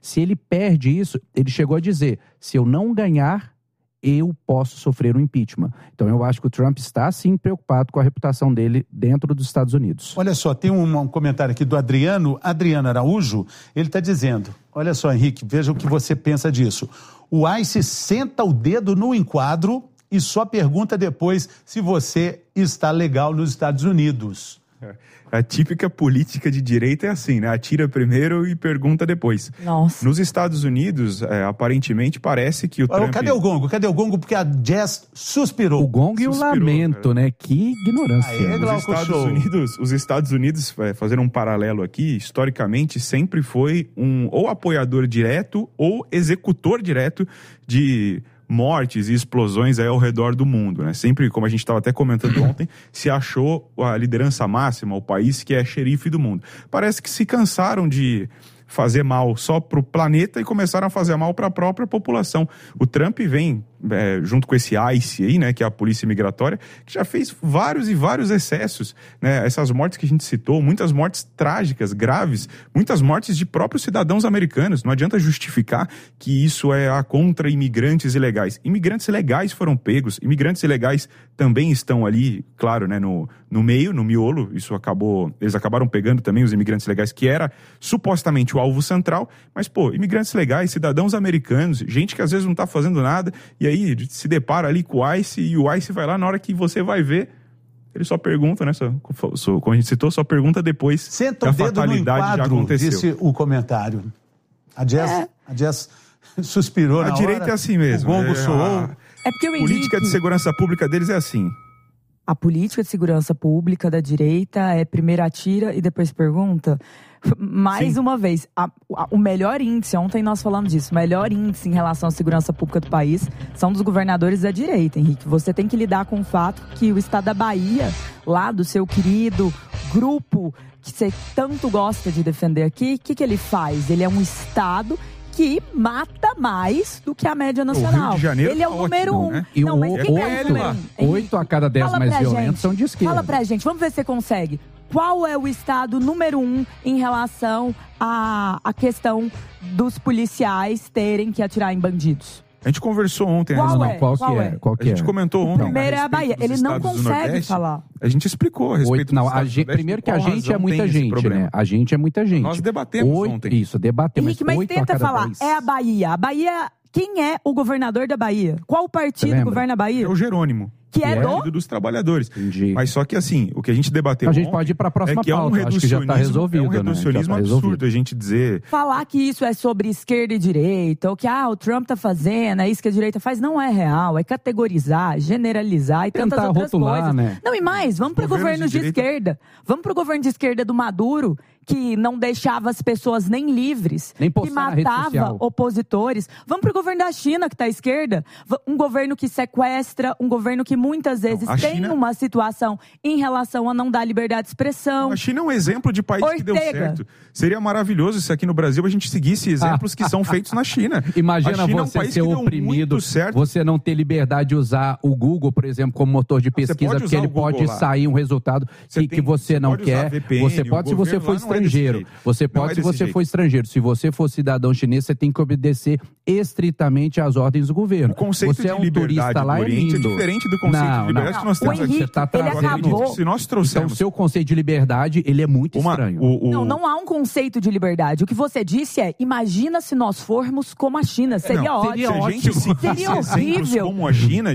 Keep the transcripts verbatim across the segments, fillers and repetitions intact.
Se ele perde isso, ele chegou a dizer, se eu não ganhar, eu posso sofrer um impeachment. Então eu acho que o Trump está sim preocupado com a reputação dele dentro dos Estados Unidos. Olha só, tem um, um comentário aqui do Adriano, Adriano Araújo, ele está dizendo, olha só, Henrique, veja o que você pensa disso. O ICE senta o dedo no enquadro e só pergunta depois se você está legal nos Estados Unidos. A típica política de direita é assim, né? Atira primeiro e pergunta depois. Nossa. Nos Estados Unidos, é, aparentemente, parece que o Trump... Cadê o gongo? Cadê o gongo? Porque a Jess suspirou. O gongo e o lamento, cara, né? Que ignorância. Aí, é os, Estados Unidos, os Estados Unidos, é, fazendo um paralelo aqui, historicamente sempre foi um ou apoiador direto ou executor direto de... mortes e explosões aí ao redor do mundo, né? Sempre, como a gente estava até comentando ontem, se achou a liderança máxima, o país que é xerife do mundo. Parece que se cansaram de fazer mal só para o planeta e começaram a fazer mal para a própria população. O Trump vem, é, junto com esse ICE aí, né, que é a polícia migratória, que já fez vários e vários excessos, né? Essas mortes que a gente citou, muitas mortes trágicas, graves, muitas mortes de próprios cidadãos americanos. Não adianta justificar que isso é a contra imigrantes ilegais. Imigrantes legais foram pegos, imigrantes ilegais também estão ali, claro, né, no, no meio, no miolo. Isso acabou, eles acabaram pegando também os imigrantes legais, que era supostamente o alvo central, mas, pô, imigrantes legais, cidadãos americanos, gente que às vezes não tá fazendo nada, e aí se depara ali com o ICE, e o ICE vai lá, na hora que você vai ver, ele só pergunta, né, só, só, como a gente citou, só pergunta depois Senta que a o dedo fatalidade no enquadro, já aconteceu. Disse o comentário. A Jess, é. a Jess suspirou a na direita hora, é assim mesmo. O gongo é, soou. A... É porque o política Henrique... de segurança pública deles é assim. A política de segurança pública da direita é primeiro atira e depois pergunta. Mais Sim. uma vez, a, a, o melhor índice, ontem nós falamos disso, o melhor índice em relação à segurança pública do país são dos governadores da direita, Henrique. Você tem que lidar com o fato que o estado da Bahia, lá do seu querido grupo que você tanto gosta de defender aqui, o que, que ele faz? Ele é um estado que mata mais do que a média nacional. O Rio de Janeiro ele é o tá número ótimo, um. né? E não, o, mas quem é o número um? Oito a cada dez Fala mais violentos gente. são de esquerda. Fala pra gente, vamos ver se você consegue. Qual é o estado número um em relação à, à questão dos policiais terem que atirar em bandidos? A gente conversou ontem. Qual né? é? Qual, Qual que é? é? Qual que a gente é? comentou ontem. O primeiro é a Bahia. Ele não consegue falar. A gente explicou a respeito Oito, não, dos a gente, primeiro que a gente é muita gente, né? A gente é muita gente. Nós debatemos Oito, ontem. Isso, debatemos. Henrique, mas tenta falar. dez. É a Bahia. A Bahia... Quem é o governador da Bahia? Qual partido governa a Bahia? É o Jerônimo. Que é, é do? Partido dos Trabalhadores. Entendi. Mas só que assim, o que a gente debateu A gente ontem pode ir para a próxima é que é um pauta. Acho que já tá resolvido, é um reducionismo né? Já tá absurdo resolvido. a gente dizer... Falar que isso é sobre esquerda e direita, ou que ah, o Trump tá fazendo, é isso que a direita faz, não é real. É categorizar, generalizar e Tentar tantas outras rotular, coisas. né? Não, e mais, vamos para o governo de, de esquerda. Vamos para o governo de esquerda do Maduro, que não deixava as pessoas nem livres, nem que matava opositores. Vamos para o governo da China, que está à esquerda. Um governo que sequestra, um governo que muitas vezes não, tem China... uma situação em relação a não dar liberdade de expressão. A China é um exemplo de país Ortega. que deu certo. Seria maravilhoso se aqui no Brasil a gente seguisse exemplos que são feitos na China. Imagina China você é um ser oprimido, você não ter liberdade de usar o Google, por exemplo, como motor de pesquisa, porque ele pode lá. sair um resultado você que, tem, que você, você não quer. V P N, você pode se você for estrangeiro. É você pode é se você jeito. for estrangeiro. Se você for cidadão chinês, você tem que obedecer estritamente às ordens do governo. O conceito você é um de liberdade turista lá, do Oriente é lindo. é diferente do conceito não, de liberdade não. que nós temos o Henrique, aqui. Você tá ele acabou... Se nós trouxermos... Então, o seu conceito de liberdade, ele é muito Uma, estranho. O, o... Não, não há um conceito de liberdade. O que você disse é, imagina se nós formos como a China. Seria não, ótimo. Seria, ótimo. Se seria horrível. Como a China...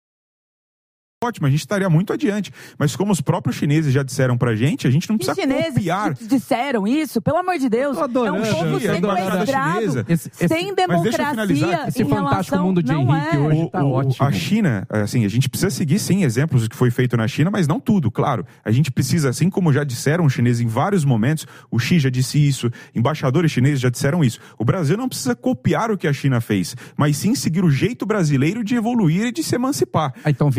Ótimo, a gente estaria muito adiante. Mas como os próprios chineses já disseram pra gente, a gente não precisa os chineses copiar. disseram isso? Pelo amor de Deus. É um povo sequestrado, esse, sem democracia. Esse fantástico relação, mundo de Henrique é. hoje tá o, ótimo. A China, assim, a gente precisa seguir, sim, exemplos do que foi feito na China, mas não tudo, claro. A gente precisa, assim como já disseram os chineses em vários momentos, o Xi já disse isso, embaixadores chineses já disseram isso. O Brasil não precisa copiar o que a China fez, mas sim seguir o jeito brasileiro de evoluir e de se emancipar. Ah, então virar a China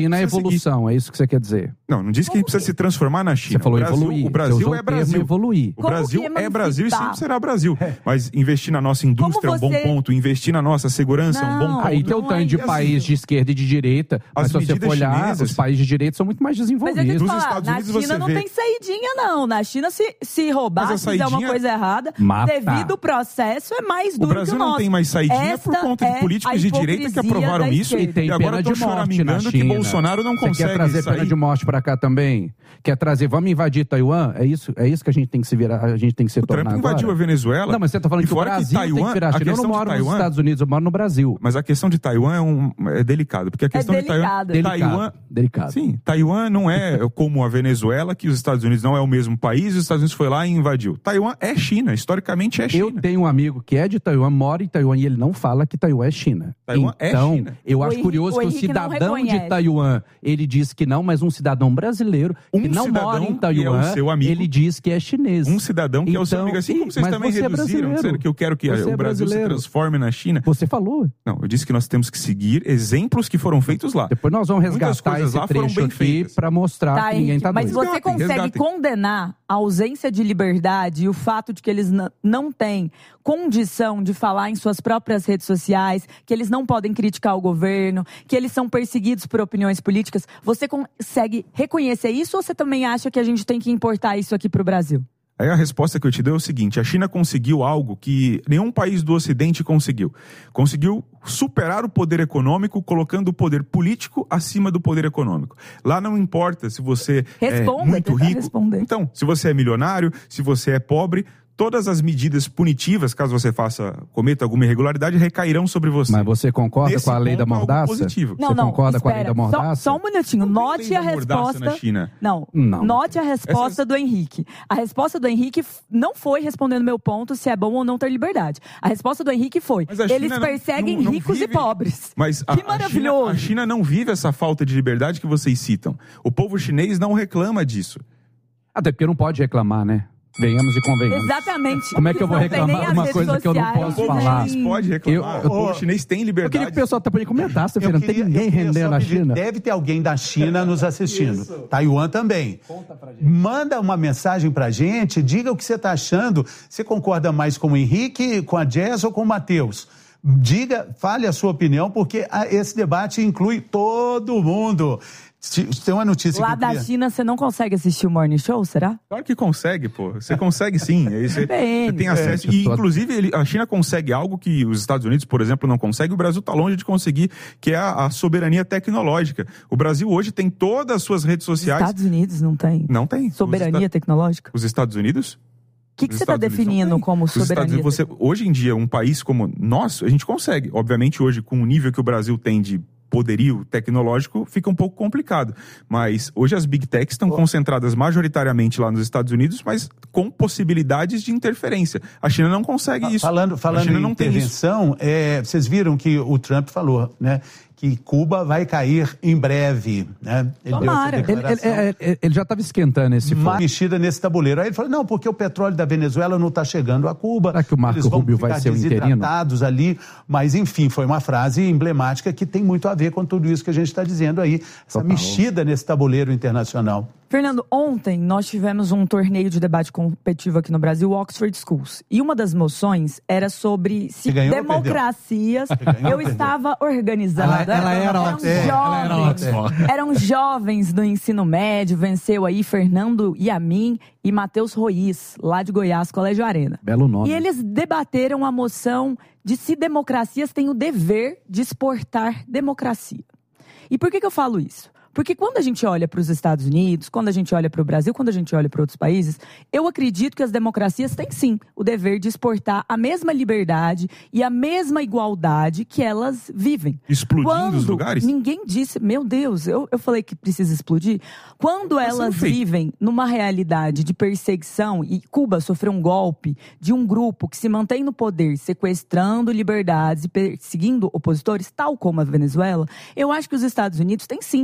China é evolução, seguir. É isso que você quer dizer? Não, não disse que a gente precisa se transformar na China. Você falou o Brasil, evoluir. O Brasil é Brasil. Evoluir. O Brasil é Brasil e sempre será Brasil. É. Mas investir na nossa indústria você... é um bom ponto, investir na nossa segurança não, é um bom ponto. Aí tem o tanto de país de esquerda e de direita, mas se você for olhar, chinesas... os países de direita são muito mais desenvolvidos. Mas eu Nos falar, Estados Unidos na China você não vê... tem saidinha, não. Na China, se, se roubar, se fizer uma coisa errada, mata. devido ao processo, é mais duro o Brasil que o nosso. não tem mais saidinha Esta por conta é de políticos de direita que aprovaram isso. E, tem e agora estão choramingando que Bolsonaro não consegue Você quer trazer sair? Pena de morte pra cá também? Quer trazer, vamos invadir Taiwan? É isso, é isso que a gente tem que se virar, a gente tem que se o tornar Trump agora? invadiu a Venezuela. Não, mas você tá falando que o Brasil que Taiwan, tem que virar China. Eu não moro nos Estados Unidos, eu moro no Brasil. Mas a questão de Taiwan é, um, é delicado, porque a questão é de Taiwan... Delicado. Taiwan, delicado. Sim, Taiwan não é como a Venezuela, que os Estados Unidos não é o mesmo país, e os Estados Unidos foi lá e invadiu. Taiwan é China, historicamente é China. Eu tenho um amigo que é de Taiwan, mora em Taiwan, e ele não fala que Taiwan é China. Taiwan então, é China. eu o acho Henrique, curioso o que o Henrique cidadão de Taiwan, ele diz que não, mas um cidadão brasileiro um que não mora em Taiwan, é o seu amigo, ele diz que é chinês. Um cidadão que então, é o seu amigo, assim como vocês também você reduziram, é dizendo que eu quero que você o é Brasil se transforme na China. Você falou. Não, eu disse que nós temos que seguir exemplos que foram feitos lá. Depois nós vamos resgatar esse trecho aqui para mostrar tá, que ninguém tá Mas doido. você consegue resgatem. condenar a ausência de liberdade e o fato de que eles não têm condição de falar em suas próprias redes sociais, que eles não podem criticar o governo, que eles são perseguidos por opiniões políticas. Você consegue reconhecer isso ou você também acha que a gente tem que importar isso aqui para o Brasil? Aí a resposta que eu te dou é o seguinte: a China conseguiu algo que nenhum país do Ocidente conseguiu. Conseguiu superar o poder econômico, colocando o poder político acima do poder econômico. Lá não importa se você Responda, é muito rico. Responder. Então, se você é milionário, se você é pobre, todas as medidas punitivas, caso você faça, cometa alguma irregularidade, recairão sobre você. Mas você concorda Nesse com a lei da ponto, mordaça? positivo. Não, você não, concorda espera. com a lei da mordaça? Só, só um minutinho. Não note a resposta. Na China. Não, não. Note a resposta Essas... do Henrique. A resposta do Henrique não foi respondendo meu ponto se é bom ou não ter liberdade. A resposta do Henrique foi: eles não, perseguem não, não ricos vive... e pobres. Mas que a, maravilhoso. A China, a China não vive essa falta de liberdade que vocês citam. O povo chinês não reclama disso. Até porque não pode reclamar, né? Venhamos e convenhamos. Exatamente. Como é que eu vou não reclamar uma coisa que eu não posso o povo falar? chinês pode reclamar. Eu, eu, o povo chinês tem liberdade. Eu queria que o pessoal também comentasse, Fernando. Não tem ninguém rendendo a China. Deve ter alguém da China nos assistindo. Isso. Taiwan também. Conta pra gente. Manda uma mensagem pra gente, diga o que você está achando. Você concorda mais com o Henrique, com a Jess ou com o Matheus? Diga, fale a sua opinião, porque esse debate inclui todo mundo. Tem uma notícia Lá que eu da queria... China, você não consegue assistir o Morning Show, será? Claro que consegue, pô. Você consegue sim. Aí você, Bem, você tem acesso. é, E, tô... inclusive, ele, a China consegue algo que os Estados Unidos, por exemplo, não consegue. O Brasil está longe de conseguir, que é a, a soberania tecnológica. O Brasil hoje tem todas as suas redes sociais... Os Estados Unidos não tem? Não tem. Soberania Os tecnológica? Os Estados Unidos... O que, que você está definindo como soberania? Você, hoje em dia, um país como nós, a gente consegue. Obviamente, hoje, com o nível que o Brasil tem de poderio tecnológico, fica um pouco complicado. Mas hoje as Big Techs estão oh. concentradas majoritariamente lá nos Estados Unidos, mas com possibilidades de interferência. A China não consegue isso. Falando, falando em intervenção, é, vocês viram que o Trump falou, né? Que Cuba vai cair em breve, né? Ele Tomara. Ele, ele, ele, ele já estava esquentando esse fogo. Mexida nesse tabuleiro. Aí ele falou, não, porque o petróleo da Venezuela não está chegando a Cuba. Será que o Marco Rubio vai ser o interino? Ali, mas enfim, foi uma frase emblemática que tem muito a ver com tudo isso que a gente está dizendo aí. Essa Total. mexida nesse tabuleiro internacional. Fernando, ontem nós tivemos um torneio de debate competitivo aqui no Brasil, Oxford Schools. E uma das moções era sobre se democracias... Eu estava organizando. Ela, ela era eram, Oxford. jovens, ela era Oxford. Eram jovens do ensino médio, venceu aí Fernando Yamin e Matheus Ruiz, lá de Goiás, Colégio Arena. Belo nome. E eles debateram a moção de se democracias têm o dever de exportar democracia. E por que que eu falo isso? Porque quando a gente olha para os Estados Unidos, quando a gente olha para o Brasil, quando a gente olha para outros países, eu acredito que as democracias têm sim o dever de exportar a mesma liberdade e a mesma igualdade que elas vivem. Explodindo quando os lugares? Ninguém disse, meu Deus, eu, eu falei que precisa explodir. Quando Mas elas vivem numa realidade de perseguição, e Cuba sofreu um golpe de um grupo que se mantém no poder, sequestrando liberdades e perseguindo opositores, tal como a Venezuela, eu acho que os Estados Unidos têm sim que influenciar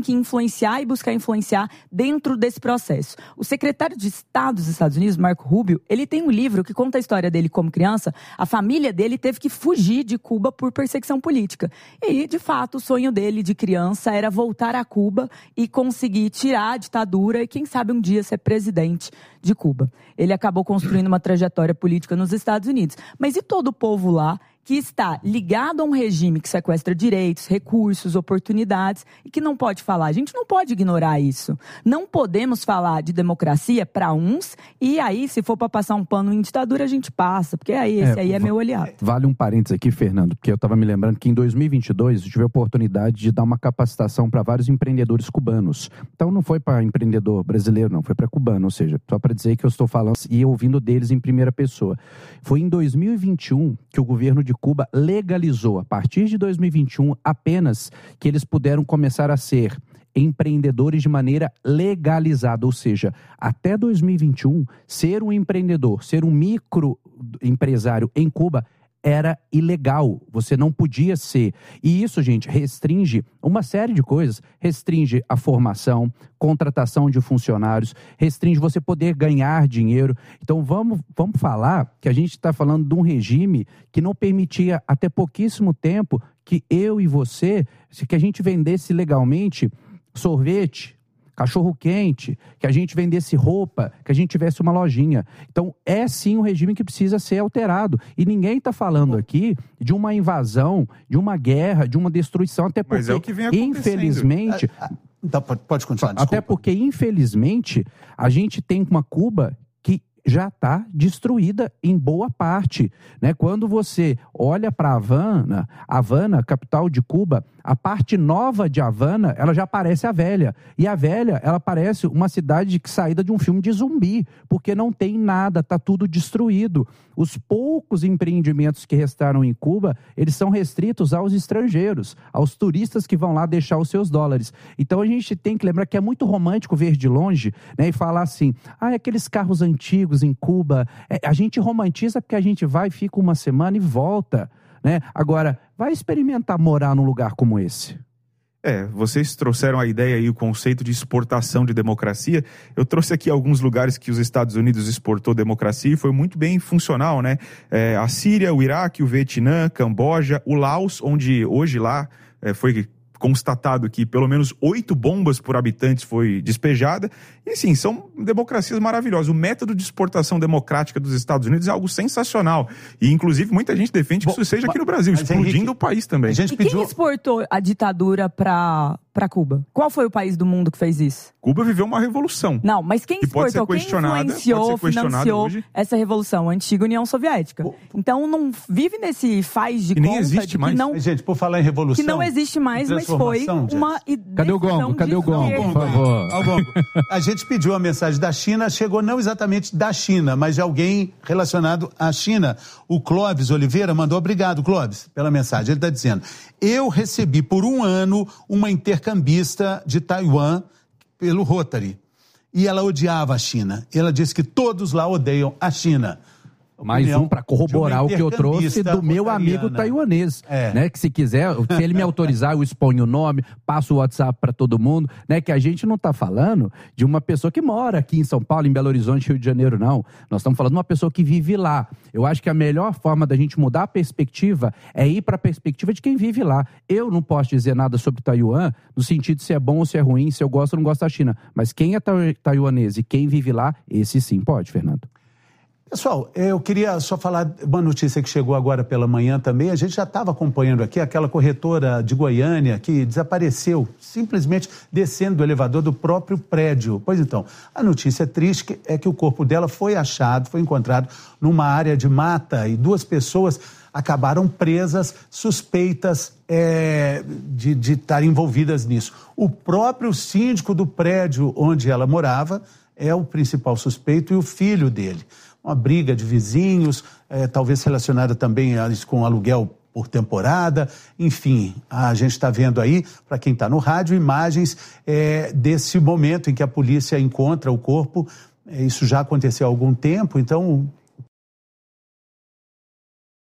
influenciar e buscar influenciar dentro desse processo. O secretário de Estado dos Estados Unidos, Marco Rubio, ele tem um livro que conta a história dele como criança. A família dele teve que fugir de Cuba por perseguição política. E, de fato, o sonho dele de criança era voltar a Cuba e conseguir tirar a ditadura e, quem sabe, um dia ser presidente de Cuba. Ele acabou construindo uma trajetória política nos Estados Unidos. Mas e todo o povo lá que está ligado a um regime que sequestra direitos, recursos, oportunidades e que não pode falar? A gente não pode ignorar isso. Não podemos falar de democracia para uns e aí, se for para passar um pano em ditadura, a gente passa, porque aí esse é, aí é meu aliado. Vale um parênteses aqui, Fernando, porque eu estava me lembrando que em dois mil e vinte e dois eu tive a oportunidade de dar uma capacitação para vários empreendedores cubanos. Então não foi para empreendedor brasileiro, não, foi para cubano, ou seja, só para dizer que eu estou falando e ouvindo deles em primeira pessoa. Foi em dois mil e vinte e um que o governo de Cuba legalizou, a partir de dois mil e vinte e um, apenas que eles puderam começar a ser empreendedores de maneira legalizada, ou seja, até dois mil e vinte e um, ser um empreendedor, ser um microempresário em Cuba era ilegal, você não podia ser. E isso, gente, restringe uma série de coisas. Restringe a formação, contratação de funcionários, restringe você poder ganhar dinheiro. Então vamos, vamos falar que a gente está falando de um regime que não permitia até pouquíssimo tempo que eu e você, que a gente vendesse legalmente sorvete, cachorro-quente, que a gente vendesse roupa, que a gente tivesse uma lojinha. Então, é sim um regime que precisa ser alterado. E ninguém está falando aqui de uma invasão, de uma guerra, de uma destruição, até porque, Mas é o que vem acontecendo. Infelizmente... Ah, ah, então, pode, pode continuar, desculpa. Até porque, infelizmente, a gente tem uma Cuba que já está destruída em boa parte, né? Quando você olha para Havana, Havana, capital de Cuba, a parte nova de Havana, ela já parece a velha. E a velha, ela parece uma cidade que saída de um filme de zumbi, porque não tem nada, está tudo destruído. Os poucos empreendimentos que restaram em Cuba, eles são restritos aos estrangeiros, aos turistas que vão lá deixar os seus dólares. Então a gente tem que lembrar que é muito romântico ver de longe, né, e falar assim, ah, aqueles carros antigos em Cuba, é, a gente romantiza porque a gente vai, fica uma semana e volta. Né? Agora, vai experimentar morar num lugar como esse? É, vocês trouxeram a ideia e o conceito de exportação de democracia. Eu trouxe aqui alguns lugares que os Estados Unidos exportou democracia e foi muito bem funcional, né? É, a Síria, o Iraque, o Vietnã, Camboja, o Laos, onde hoje lá é, foi constatado que pelo menos oito bombas por habitantes foi despejada. E sim, são democracias maravilhosas. O método de exportação democrática dos Estados Unidos é algo sensacional. E inclusive muita gente defende que Bom, isso seja aqui no Brasil, mas, explodindo Henrique, o país também. A gente e pediu... quem exportou a ditadura para para Cuba? Qual foi o país do mundo que fez isso? Cuba viveu uma revolução. Não, mas quem exportou, quem influenciou, financiou hoje. Essa revolução? A antiga União Soviética. O... Então não vive nesse faz de e conta nem existe de mais. que não... Mas, gente, por falar em revolução... Que não existe mais, mas foi uma ideia. Cadê o gongo? Cadê o gongo, por favor? Ao gongo. A gente pediu a mensagem da China, chegou não exatamente da China, mas de alguém relacionado à China. O Clóvis Oliveira mandou, obrigado, Clóvis, pela mensagem. Ele está dizendo, eu recebi por um ano uma intercambista de Taiwan pelo Rotary. E ela odiava a China. Ela disse que todos lá odeiam a China. Mais um para corroborar o que eu trouxe do meu amigo taiwanês, é. né? Que se quiser, se ele me autorizar, eu exponho o nome, passo o WhatsApp para todo mundo, né? Que a gente não está falando de uma pessoa que mora aqui em São Paulo, em Belo Horizonte, Rio de Janeiro, não. Nós estamos falando de uma pessoa que vive lá. Eu acho que a melhor forma da gente mudar a perspectiva é ir para a perspectiva de quem vive lá. Eu não posso dizer nada sobre Taiwan, no sentido de se é bom ou se é ruim, se eu gosto ou não gosto da China. Mas quem é taiwanês e quem vive lá, esse sim pode, Fernando. Pessoal, eu queria só falar uma notícia que chegou agora pela manhã também. A gente já estava acompanhando aqui aquela corretora de Goiânia que desapareceu, simplesmente descendo do elevador do próprio prédio. Pois então, a notícia triste é que o corpo dela foi achado, foi encontrado numa área de mata e duas pessoas acabaram presas, suspeitas é, de, de estar envolvidas nisso. O próprio síndico do prédio onde ela morava é o principal suspeito e o filho dele. Uma briga de vizinhos, é, talvez relacionada também a isso com aluguel por temporada. Enfim, a gente está vendo aí, para quem está no rádio, imagens é, desse momento em que a polícia encontra o corpo. É, isso já aconteceu há algum tempo, então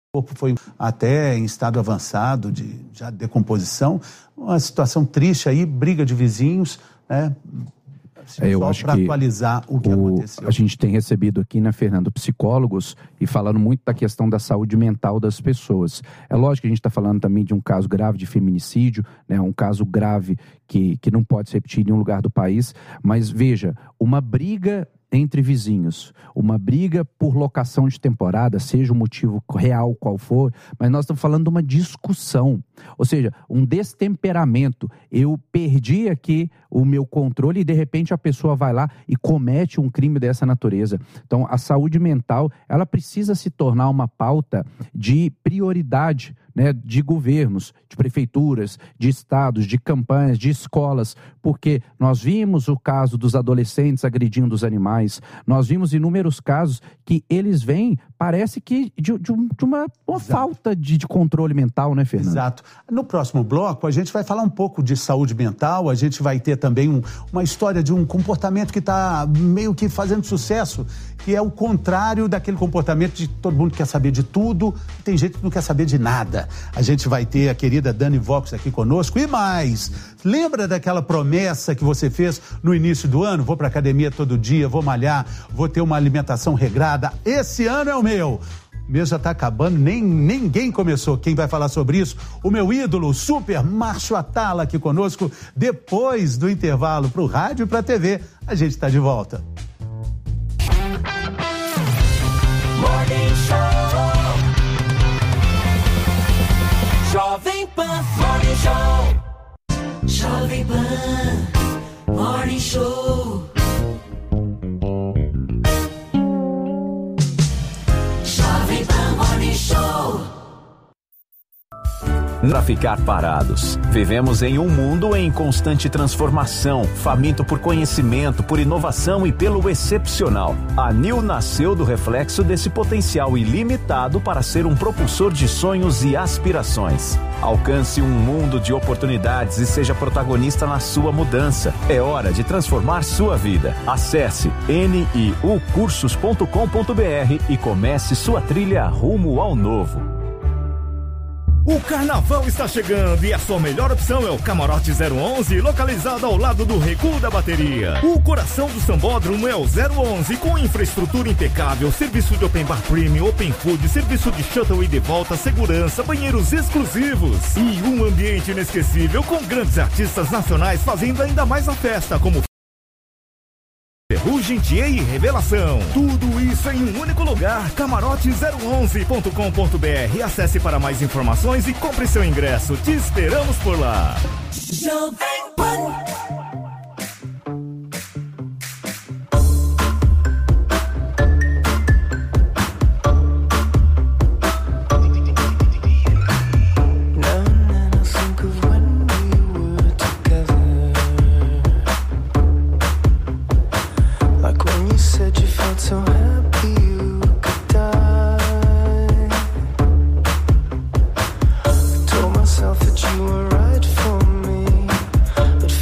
O corpo foi até em estado avançado de já decomposição. Uma situação triste aí, briga de vizinhos, né? É, eu acho para que atualizar o que o, aconteceu. A gente tem recebido aqui, né, Fernando, psicólogos e falando muito da questão da saúde mental das pessoas. É lógico que a gente está falando também de um caso grave de feminicídio, né, um caso grave que, que não pode se repetir em nenhum lugar do país, mas veja, uma briga entre vizinhos, uma briga por locação de temporada, seja o motivo real qual for, mas nós estamos falando de uma discussão, ou seja, um destemperamento. Eu perdi aqui o meu controle e de repente a pessoa vai lá e comete um crime dessa natureza. Então a saúde mental, ela precisa se tornar uma pauta de prioridade, né, de governos, de prefeituras, de estados, de campanhas, de escolas, porque nós vimos o caso dos adolescentes agredindo os animais, nós vimos inúmeros casos que eles vêm, parece que de, de, um, de uma, uma falta de, de controle mental, né, Fernando? Exato. No próximo bloco, a gente vai falar um pouco de saúde mental, a gente vai ter também um, uma história de um comportamento que está meio que fazendo sucesso, que é o contrário daquele comportamento de todo mundo quer saber de tudo, tem gente que não quer saber de nada. A gente vai ter a querida Dani Vox aqui conosco e mais. Lembra daquela promessa que você fez no início do ano? Vou para academia todo dia, vou malhar, vou ter uma alimentação regrada. Esse ano é o meu. O mês já está acabando, nem ninguém começou. Quem vai falar sobre isso? O meu ídolo, super Márcio Atala aqui conosco. Depois do intervalo para o rádio e para a T V, a gente está de volta. Morning Show. Jovem Pan Morning Show. Jovem Pan Morning Show. Jovem Pan Morning Show. Para ficar parados. Vivemos em um mundo em constante transformação, faminto por conhecimento, por inovação e pelo excepcional. A Nil nasceu do reflexo desse potencial ilimitado para ser um propulsor de sonhos e aspirações. Alcance um mundo de oportunidades e seja protagonista na sua mudança. É hora de transformar sua vida. Acesse N I U cursos ponto com ponto B R e comece sua trilha rumo ao novo. O carnaval está chegando e a sua melhor opção é o Camarote zero onze, localizado ao lado do Recuo da Bateria. O coração do sambódromo é o zero onze, com infraestrutura impecável, serviço de open bar premium, open food, serviço de shuttle e de volta, segurança, banheiros exclusivos e um ambiente inesquecível com grandes artistas nacionais fazendo ainda mais a festa, como Ferrugem, Thier e Revelação. Tudo isso em um único lugar. Camarote zero onze ponto com ponto B R. Acesse para mais informações e compre seu ingresso. Te esperamos por lá. Jovem Pan. Told myself that you were right for me, but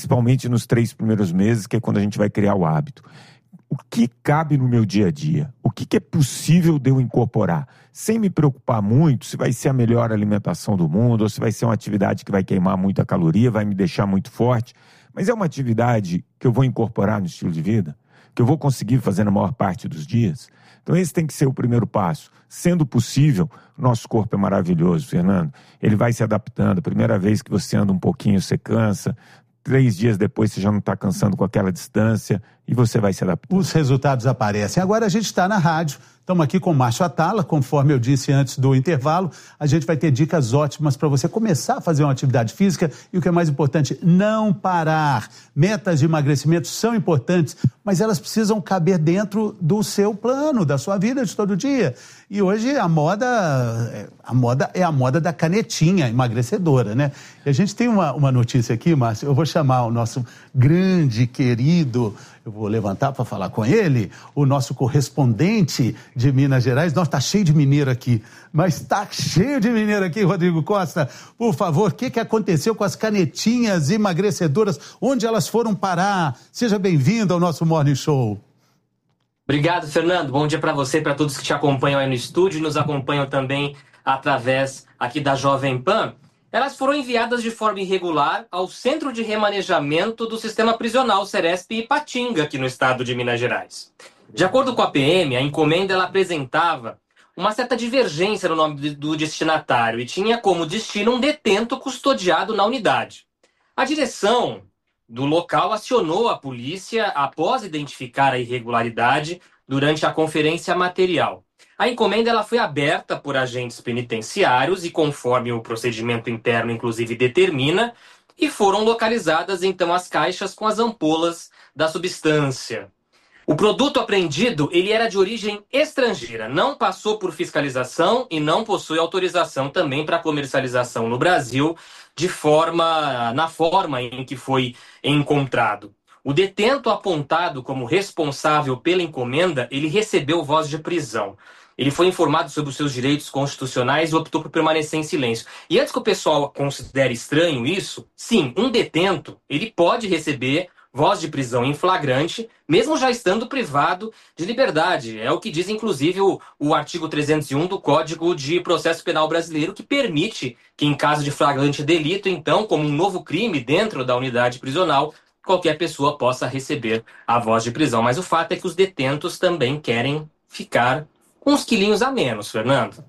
principalmente nos três primeiros meses, que é quando a gente vai criar o hábito. O que cabe no meu dia a dia? O que, que é possível de eu incorporar? Sem me preocupar muito se vai ser a melhor alimentação do mundo, ou se vai ser uma atividade que vai queimar muita caloria, vai me deixar muito forte. Mas é uma atividade que eu vou incorporar no estilo de vida, que eu vou conseguir fazer na maior parte dos dias. Então esse tem que ser o primeiro passo. Sendo possível, nosso corpo é maravilhoso, Fernando. Ele vai se adaptando. A primeira vez que você anda um pouquinho, você cansa. Três dias depois você já não está cansando com aquela distância e você vai se adaptando. Os resultados aparecem. Agora a gente está na rádio, estamos aqui com o Márcio Atala, conforme eu disse antes do intervalo, a gente vai ter dicas ótimas para você começar a fazer uma atividade física e o que é mais importante, não parar. Metas de emagrecimento são importantes, mas elas precisam caber dentro do seu plano, da sua vida de todo dia. E hoje a moda, a moda é a moda da canetinha emagrecedora, né? E a gente tem uma, uma notícia aqui, Márcio, eu vou chamar o nosso grande, querido, eu vou levantar para falar com ele, o nosso correspondente de Minas Gerais. Nossa, tá cheio de mineiro aqui, mas tá cheio de mineiro aqui, Rodrigo Costa. Por favor, o que, que aconteceu com as canetinhas emagrecedoras? Onde elas foram parar? Seja bem-vindo ao nosso Morning Show. Obrigado, Fernando. Bom dia para você e para todos que te acompanham aí no estúdio e nos acompanham também através aqui da Jovem Pan. Elas foram enviadas de forma irregular ao Centro de Remanejamento do Sistema Prisional Ceresp Ipatinga, aqui no estado de Minas Gerais. De acordo com a P M, a encomenda ela apresentava uma certa divergência no nome do destinatário e tinha como destino um detento custodiado na unidade. A direção do local acionou a polícia após identificar a irregularidade durante a conferência material. A encomenda ela foi aberta por agentes penitenciários e conforme o procedimento interno, inclusive, determina, e foram localizadas, então, as caixas com as ampolas da substância. O produto apreendido ele era de origem estrangeira, não passou por fiscalização e não possui autorização também para comercialização no Brasil de forma, na forma em que foi encontrado. O detento apontado como responsável pela encomenda, ele recebeu voz de prisão. Ele foi informado sobre os seus direitos constitucionais e optou por permanecer em silêncio. E antes que o pessoal considere estranho isso, sim, um detento, ele pode receber voz de prisão em flagrante, mesmo já estando privado de liberdade. É o que diz, inclusive, o, o artigo trezentos e um do Código de Processo Penal Brasileiro, que permite que, em caso de flagrante delito, então, como um novo crime dentro da unidade prisional, qualquer pessoa possa receber a voz de prisão. Mas o fato é que os detentos também querem ficar com uns quilinhos a menos, Fernando.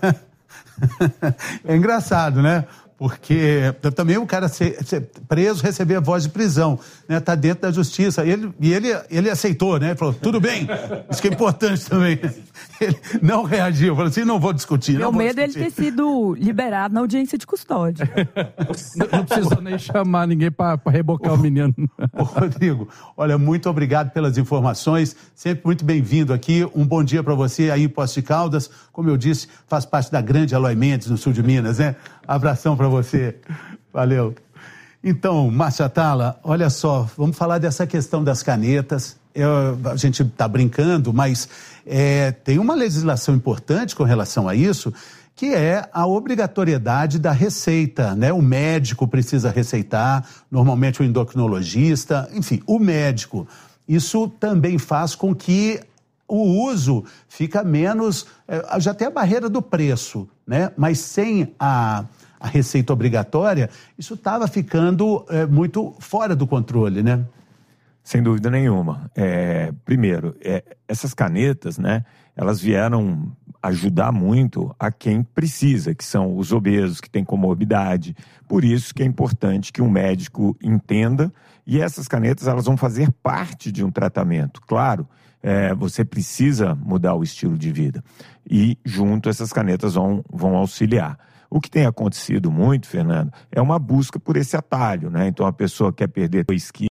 É engraçado, né? Porque também o cara ser, ser preso, receber a voz de prisão, né? Tá dentro da justiça. E ele, e ele, ele aceitou, né? Ele falou, tudo bem. Isso que é importante também. Ele não reagiu. Falou assim, não vou discutir. Meu não medo é ele discutir. ter sido liberado na audiência de custódia. Não, não precisou nem chamar ninguém para rebocar o, o menino. Ô, Rodrigo, olha, muito obrigado pelas informações. Sempre muito bem-vindo aqui. Um bom dia para você aí em Poços de Caldas. Como eu disse, faz parte da grande Eloy Mendes, no sul de Minas, né? Abração para você. Valeu. Então, Márcio Atala, olha só, vamos falar dessa questão das canetas. Eu, a gente está brincando, mas é, tem uma legislação importante com relação a isso, que é a obrigatoriedade da receita, né? O médico precisa receitar, normalmente o endocrinologista, enfim, o médico. Isso também faz com que o uso fica menos, é, já tem a barreira do preço, né? Mas sem a, a receita obrigatória, isso estava ficando é, muito fora do controle, né? Sem dúvida nenhuma. É, primeiro, é, essas canetas, né, elas vieram ajudar muito a quem precisa, que são os obesos, que têm comorbidade. Por isso que é importante que um médico entenda, e essas canetas elas vão fazer parte de um tratamento. Claro, é, você precisa mudar o estilo de vida. E junto essas canetas vão, vão auxiliar. O que tem acontecido muito, Fernando, é uma busca por esse atalho, né? Então a pessoa quer perder dois quilos,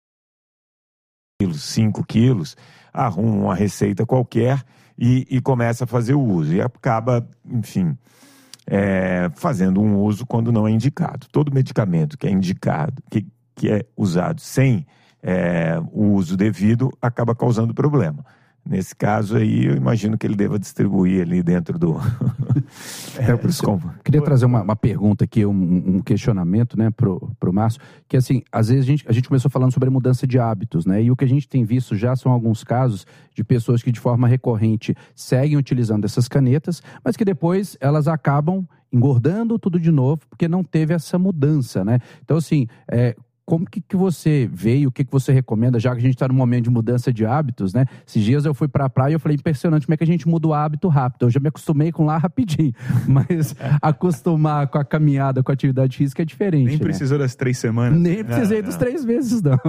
cinco quilos, arruma uma receita qualquer e, e começa a fazer o uso. E acaba, enfim, é, fazendo um uso quando não é indicado. Todo medicamento que é indicado, que, que é usado sem é, o uso devido, acaba causando problema. Nesse caso aí, eu imagino que ele deva distribuir ali dentro do... é, por isso como... Queria trazer uma, uma pergunta aqui, um, um questionamento, né, pro, pro Márcio, que assim, às vezes a gente, a gente começou falando sobre a mudança de hábitos, né, e o que a gente tem visto já são alguns casos de pessoas que de forma recorrente seguem utilizando essas canetas, mas que depois elas acabam engordando tudo de novo, porque não teve essa mudança, né. Então assim, é... como que, que você vê e o que, que você recomenda, já que a gente está num momento de mudança de hábitos, né? Esses dias eu fui para a praia e eu falei, impressionante como é que a gente muda o hábito rápido. Eu já me acostumei com lá rapidinho, mas acostumar com a caminhada, com a atividade física é diferente. Nem precisou né? das três semanas. Nem precisei não, dos não. três meses, não.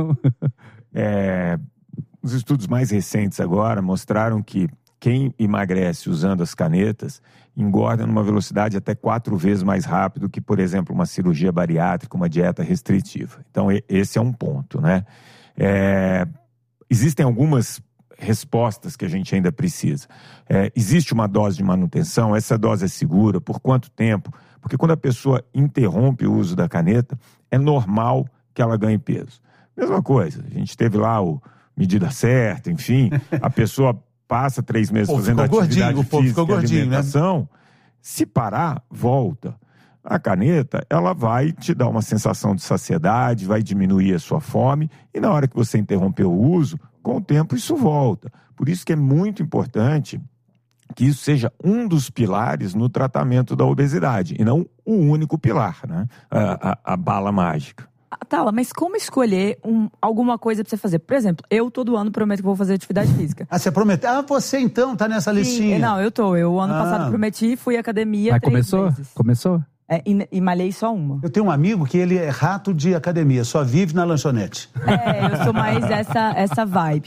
É, os estudos mais recentes agora mostraram que quem emagrece usando as canetas engorda numa velocidade até quatro vezes mais rápido que, por exemplo, uma cirurgia bariátrica, uma dieta restritiva. Então, esse é um ponto, né? É, existem algumas respostas que a gente ainda precisa. É, existe uma dose de manutenção, essa dose é segura, por quanto tempo? Porque quando a pessoa interrompe o uso da caneta, é normal que ela ganhe peso. Mesma coisa, a gente teve lá o medida certa, enfim, a pessoa... passa três meses Pô, fazendo ficou atividade gordinho, o povo física ficou e gordinho, alimentação, né? se parar, volta. A caneta, ela vai te dar uma sensação de saciedade, vai diminuir a sua fome, e na hora que você interromper o uso, com o tempo isso volta. Por isso que é muito importante que isso seja um dos pilares no tratamento da obesidade, e não o único pilar, né? A, a, a bala mágica. Tala, mas como escolher um, alguma coisa pra você fazer? Por exemplo, eu todo ano prometo que vou fazer atividade física. Ah, você prometeu? Ah, você então tá nessa listinha. Sim, não, eu tô. Eu ano Ah. passado prometi, fui à academia Mas três começou? vezes. Começou? É, e, e malhei só uma. Eu tenho um amigo que ele é rato de academia, só vive na lanchonete. É, eu sou mais essa, essa vibe.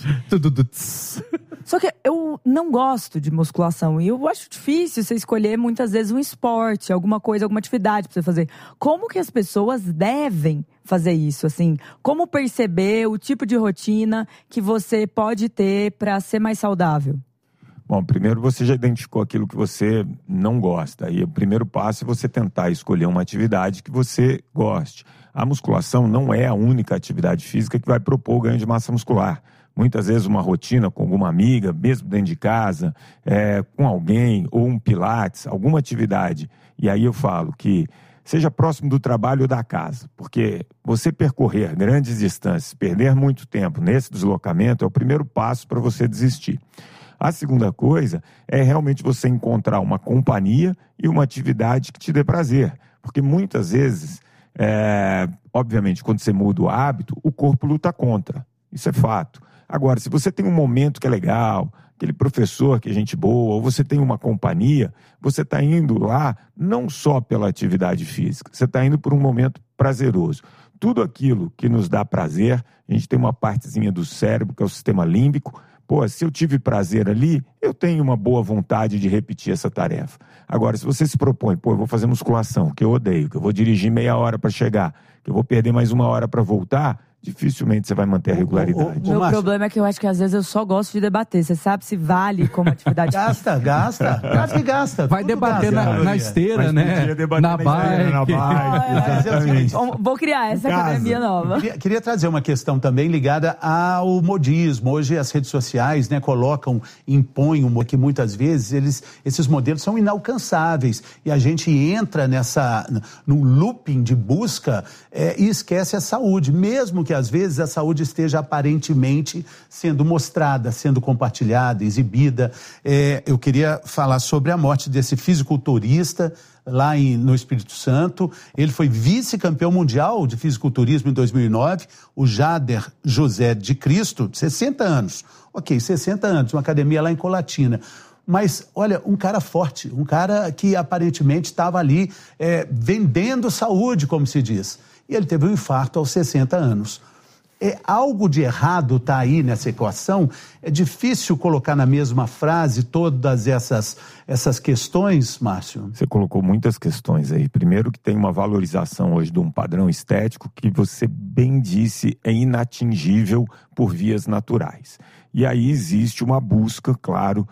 Só que eu não gosto de musculação e eu acho difícil você escolher muitas vezes um esporte, alguma coisa, alguma atividade pra você fazer. Como que as pessoas devem fazer isso, assim? Como perceber o tipo de rotina que você pode ter pra ser mais saudável? Bom, primeiro você já identificou aquilo que você não gosta. E o primeiro passo é você tentar escolher uma atividade que você goste. A musculação não é a única atividade física que vai propor o ganho de massa muscular. Muitas vezes uma rotina com alguma amiga, mesmo dentro de casa, é, com alguém, ou um pilates, alguma atividade. E aí eu falo que seja próximo do trabalho ou da casa, porque você percorrer grandes distâncias, perder muito tempo nesse deslocamento é o primeiro passo para você desistir. A segunda coisa é realmente você encontrar uma companhia e uma atividade que te dê prazer. Porque muitas vezes, é, obviamente, quando você muda o hábito, o corpo luta contra. Isso é fato. Agora, se você tem um momento que é legal, aquele professor que é gente boa, ou você tem uma companhia, você está indo lá não só pela atividade física, você está indo por um momento prazeroso. Tudo aquilo que nos dá prazer, a gente tem uma partezinha do cérebro, que é o sistema límbico. Pô, se eu tive prazer ali, eu tenho uma boa vontade de repetir essa tarefa. Agora, se você se propõe, pô, eu vou fazer musculação, que eu odeio, que eu vou dirigir meia hora para chegar, que eu vou perder mais uma hora para voltar, dificilmente você vai manter a regularidade. O meu Márcio, problema é que eu acho que às vezes eu só gosto de debater. Você sabe se vale como atividade Gasta, gasta. Claro que gasta. Vai tudo debater gasta. na, na esteira, Mas né? podia debater Na na esteira, na bike. bike. Mas é o seguinte, Vou criar essa Casa. academia nova. Queria, queria trazer uma questão também ligada ao modismo. Hoje as redes sociais, né, colocam, impõem um, que muitas vezes eles, esses modelos são inalcançáveis e a gente entra nessa, num looping de busca é, e esquece a saúde, mesmo que às vezes a saúde esteja aparentemente sendo mostrada, sendo compartilhada, exibida. É, eu queria falar sobre a morte desse fisiculturista lá em, no Espírito Santo. Ele foi vice-campeão mundial de fisiculturismo em dois mil e nove, o Jader José de Cristo, sessenta anos. Ok, sessenta anos, uma academia lá em Colatina. Mas, olha, um cara forte, um cara que aparentemente estava ali é, vendendo saúde, como se diz. E ele teve um infarto aos sessenta anos. É, algo de errado está aí nessa equação? É difícil colocar na mesma frase todas essas, essas questões, Márcio? Você colocou muitas questões aí. Primeiro que tem uma valorização hoje de um padrão estético que você bem disse é inatingível por vias naturais. E aí existe uma busca, claro,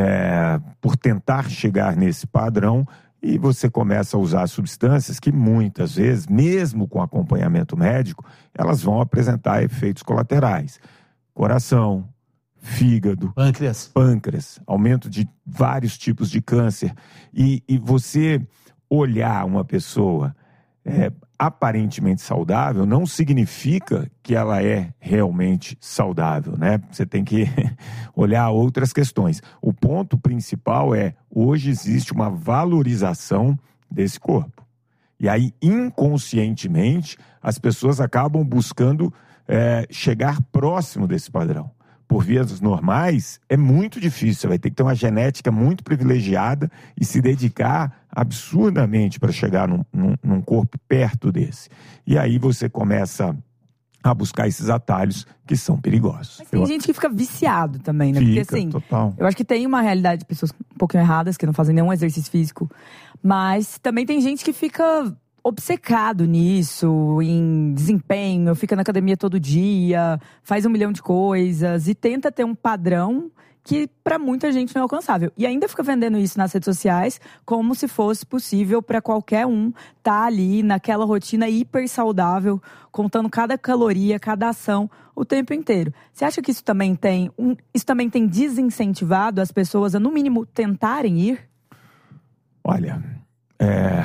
é, por tentar chegar nesse padrão. E você começa a usar substâncias que muitas vezes, mesmo com acompanhamento médico, elas vão apresentar efeitos colaterais. Coração, fígado, Pâncreas. pâncreas, aumento de vários tipos de câncer. E, e você olhar uma pessoa é, aparentemente saudável não significa que ela é realmente saudável, né? Você tem que olhar outras questões. O ponto principal é, hoje existe uma valorização desse corpo. E aí, inconscientemente, as pessoas acabam buscando é, chegar próximo desse padrão. Por vias normais, é muito difícil. Você vai ter que ter uma genética muito privilegiada e se dedicar absurdamente para chegar num, num, num corpo perto desse. E aí você começa a buscar esses atalhos que são perigosos. Mas tem eu... gente que fica viciado também, né? Fica, Porque assim, total. eu acho que tem uma realidade de pessoas um pouquinho erradas, que não fazem nenhum exercício físico. Mas também tem gente que fica obcecado nisso, em desempenho, fica na academia todo dia, faz um milhão de coisas e tenta ter um padrão que para muita gente não é alcançável. E ainda fica vendendo isso nas redes sociais como se fosse possível para qualquer um estar ali naquela rotina hiper saudável, contando cada caloria, cada ação o tempo inteiro. Você acha que isso também tem, um, isso também tem desincentivado as pessoas a, no mínimo, tentarem ir? Olha, é...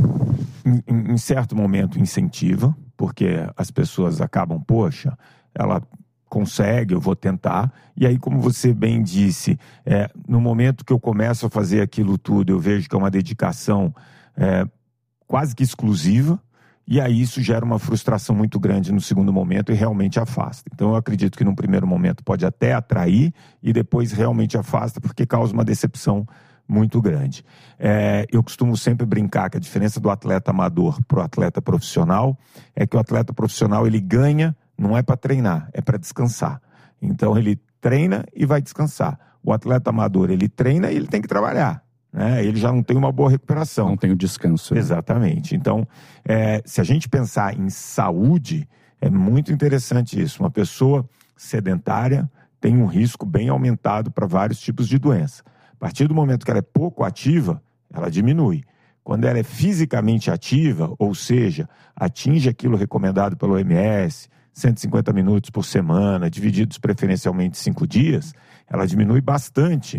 Em, em certo momento incentiva, porque as pessoas acabam, poxa, ela consegue, eu vou tentar. E aí, como você bem disse, é, no momento que eu começo a fazer aquilo tudo, eu vejo que é uma dedicação é, quase que exclusiva, e aí isso gera uma frustração muito grande no segundo momento e realmente afasta. Então eu acredito que num primeiro momento pode até atrair e depois realmente afasta, porque causa uma decepção muito grande. É, eu costumo sempre brincar que a diferença do atleta amador para o atleta profissional é que o atleta profissional ele ganha, não é para treinar, é para descansar. Então ele treina e vai descansar. O atleta amador ele treina e ele tem que trabalhar, né? Ele já não tem uma boa recuperação. Não tem o descanso. Né? Exatamente. Então, é, se a gente pensar em saúde, é muito interessante isso. Uma pessoa sedentária tem um risco bem aumentado para vários tipos de doença. A partir do momento que ela é pouco ativa, ela diminui. Quando ela é fisicamente ativa, ou seja, atinge aquilo recomendado pelo O M S, cento e cinquenta minutos por semana, divididos preferencialmente em cinco dias, ela diminui bastante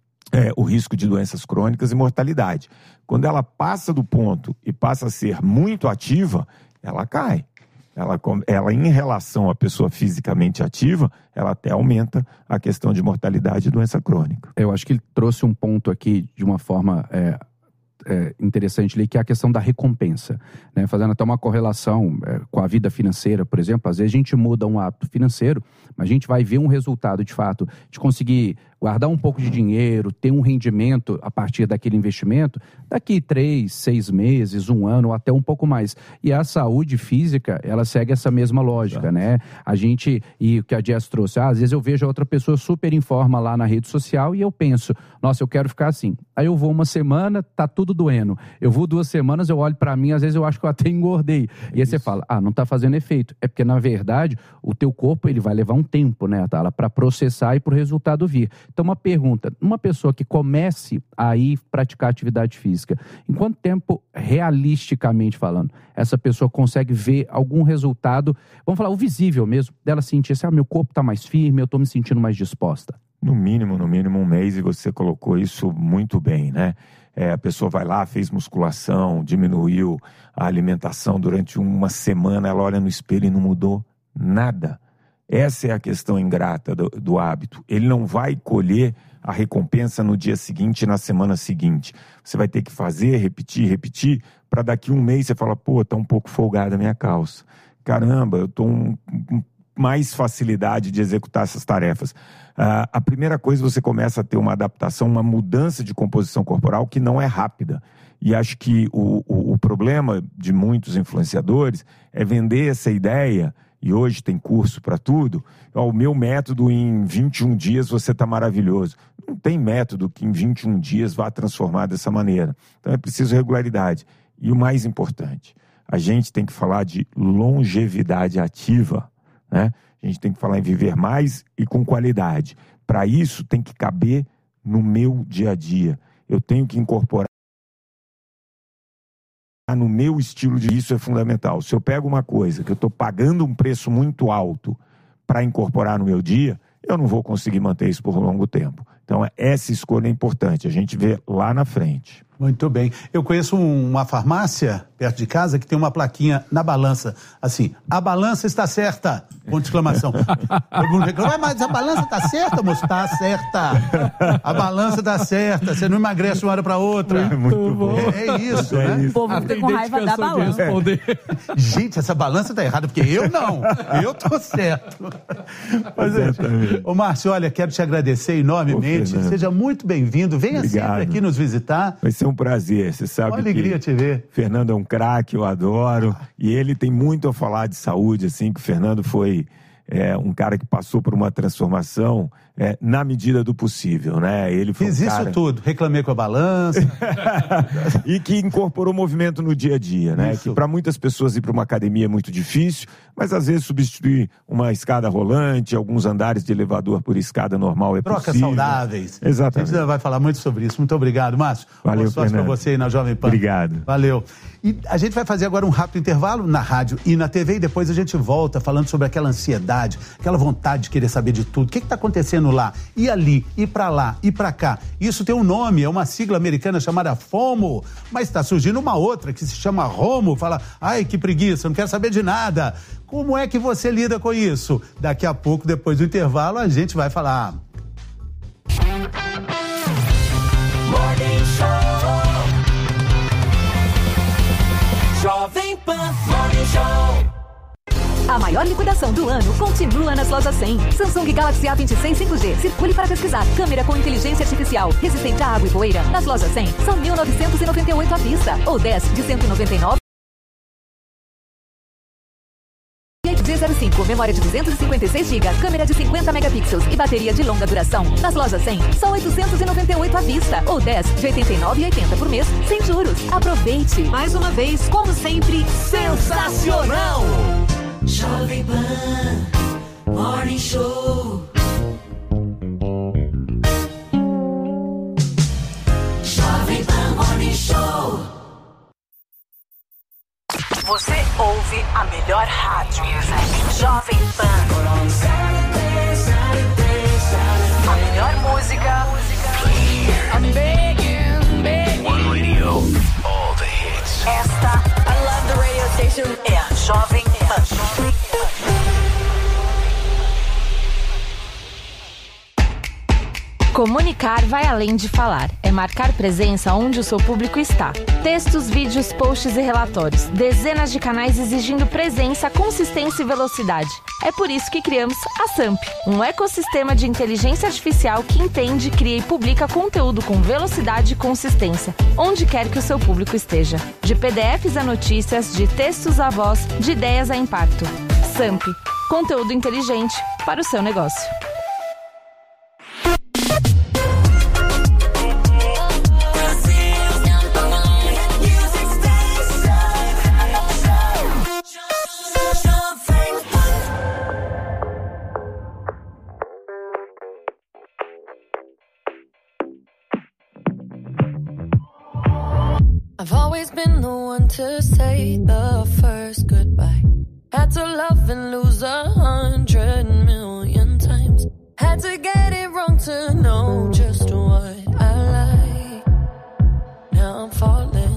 é, o risco de doenças crônicas e mortalidade. Quando ela passa do ponto e passa a ser muito ativa, ela cai. Ela, ela, em relação à pessoa fisicamente ativa, ela até aumenta a questão de mortalidade e doença crônica. Eu acho que ele trouxe um ponto aqui de uma forma é, é, interessante ali, que é a questão da recompensa, né? Fazendo até uma correlação é, com a vida financeira, por exemplo. Às vezes a gente muda um hábito financeiro, mas a gente vai ver um resultado de fato de conseguir guardar um pouco de dinheiro, ter um rendimento a partir daquele investimento, daqui três, seis meses, um ano, ou até um pouco mais. E a saúde física, ela segue essa mesma lógica, é. né? A gente, e o que a Jess trouxe, ah, às vezes eu vejo outra pessoa super em forma lá na rede social e eu penso, nossa, eu quero ficar assim. Aí eu vou uma semana, tá tudo doendo. Eu vou duas semanas, eu olho pra mim, às vezes eu acho que eu até engordei. É e aí isso. Você fala, ah, não tá fazendo efeito. É porque, na verdade, o teu corpo, ele vai levar um tempo, né, Atala, pra processar e pro resultado vir. Então, uma pergunta, uma pessoa que comece a ir praticar atividade física, em quanto tempo, realisticamente falando, essa pessoa consegue ver algum resultado, vamos falar, o visível mesmo, dela sentir assim, ah, meu corpo está mais firme, eu estou me sentindo mais disposta? No mínimo, no mínimo um mês, e você colocou isso muito bem, né? É, a pessoa vai lá, fez musculação, diminuiu a alimentação durante uma semana, ela olha no espelho e não mudou nada. Essa é a questão ingrata do, do hábito. Ele não vai colher a recompensa no dia seguinte, na semana seguinte. Você vai ter que fazer, repetir, repetir, para daqui um mês você fala, pô, tá um pouco folgada a minha calça. Caramba, eu tô com um, mais facilidade de executar essas tarefas. Uh, a primeira coisa, você começa a ter uma adaptação, uma mudança de composição corporal que não é rápida. E acho que o, o, o problema de muitos influenciadores é vender essa ideia. E hoje tem curso para tudo. Ó, o meu método, em vinte e um dias você está maravilhoso. Não tem método que em vinte e um dias vá transformar dessa maneira. Então é preciso regularidade. E o mais importante, a gente tem que falar de longevidade ativa, né? A gente tem que falar em viver mais e com qualidade. Para isso tem que caber no meu dia a dia. Eu tenho que incorporar no meu estilo de isso é fundamental. Se eu pego uma coisa que eu estou pagando um preço muito alto para incorporar no meu dia, eu não vou conseguir manter isso por longo tempo. Então, essa escolha é importante, a gente vê lá na frente. Muito bem. Eu conheço uma farmácia perto de casa que tem uma plaquinha na balança, assim, a balança está certa, ponto de exclamação. Todo mundo reclama, mas a balança está certa, moço? Está certa. A balança está certa, você não emagrece de uma hora para outra. É muito bom. É, é isso, É né? isso. O povo fica com raiva da balança. Gente, essa balança tá errada, porque eu não. Eu tô certo. Mas, Exatamente. ô Márcio, olha, quero te agradecer enormemente. Ô, Seja muito bem-vindo. Venha Obrigado. sempre aqui nos visitar. Vai ser um prazer, você sabe. Uma alegria que te ver. Fernando é um craque, eu adoro. E ele tem muito a falar de saúde, assim, que o Fernando foi é, um cara que passou por uma transformação é, na medida do possível, né? Ele foi Fiz um isso cara... tudo. Reclamei com a balança. E que incorporou movimento no dia a dia, né? Isso. Que para muitas pessoas ir para uma academia é muito difícil, mas às vezes substituir uma escada rolante, alguns andares de elevador por escada normal é Trocas possível. saudáveis. Exatamente. A gente vai falar muito sobre isso. Muito obrigado, Márcio. Valeu, Boa sorte pra Fernando. você aí na Jovem Pan. Obrigado. Valeu. E a gente vai fazer agora um rápido intervalo na rádio e na T V e depois a gente volta falando sobre aquela ansiedade, aquela vontade de querer saber de tudo. O que está acontecendo lá? E ali, e para lá, e para cá. Isso tem um nome, é uma sigla americana chamada FOMO, mas está surgindo uma outra que se chama ROMO. Fala, ai, que preguiça, não quero saber de nada. Como é que você lida com isso? Daqui a pouco, depois do intervalo, a gente vai falar. Morning Show. Jovem Pan Morning Show. A maior liquidação do ano continua nas lojas cem. Samsung Galaxy A vinte e seis cinco G. Circule para pesquisar. Câmera com inteligência artificial. Resistente a água e poeira. Nas lojas cem são mil novecentos e noventa e oito à vista. Ou dez de cento e noventa e nove. G zero cinco, memória de duzentos e cinquenta e seis gigas, câmera de cinquenta megapixels e bateria de longa duração. Nas lojas cem, só oitocentos e noventa e oito à vista ou dez de oitenta e nove e oitenta por mês, sem juros. Aproveite! Mais uma vez, como sempre, sensacional! Jovem Pan Morning Show. Jovem Pan Morning Show. Você ouve a melhor rádio. Jovem Pan. A melhor música. I'm begging, begging. One radio, all the hits. Esta, I love the radio station. É a Jovem Pan. Comunicar vai além de falar. É marcar presença onde o seu público está. Textos, vídeos, posts e relatórios. Dezenas de canais exigindo presença, consistência e velocidade. É por isso que criamos a Samp, um ecossistema de inteligência artificial que entende, cria e publica conteúdo com velocidade e consistência, onde quer que o seu público esteja. De P D Fs a notícias, de textos a voz, de ideias a impacto. Samp, conteúdo inteligente para o seu negócio. I've always been the one to say the first goodbye. Had to love and lose a hundred million times. Had to get it wrong to know just what I like. Now I'm falling.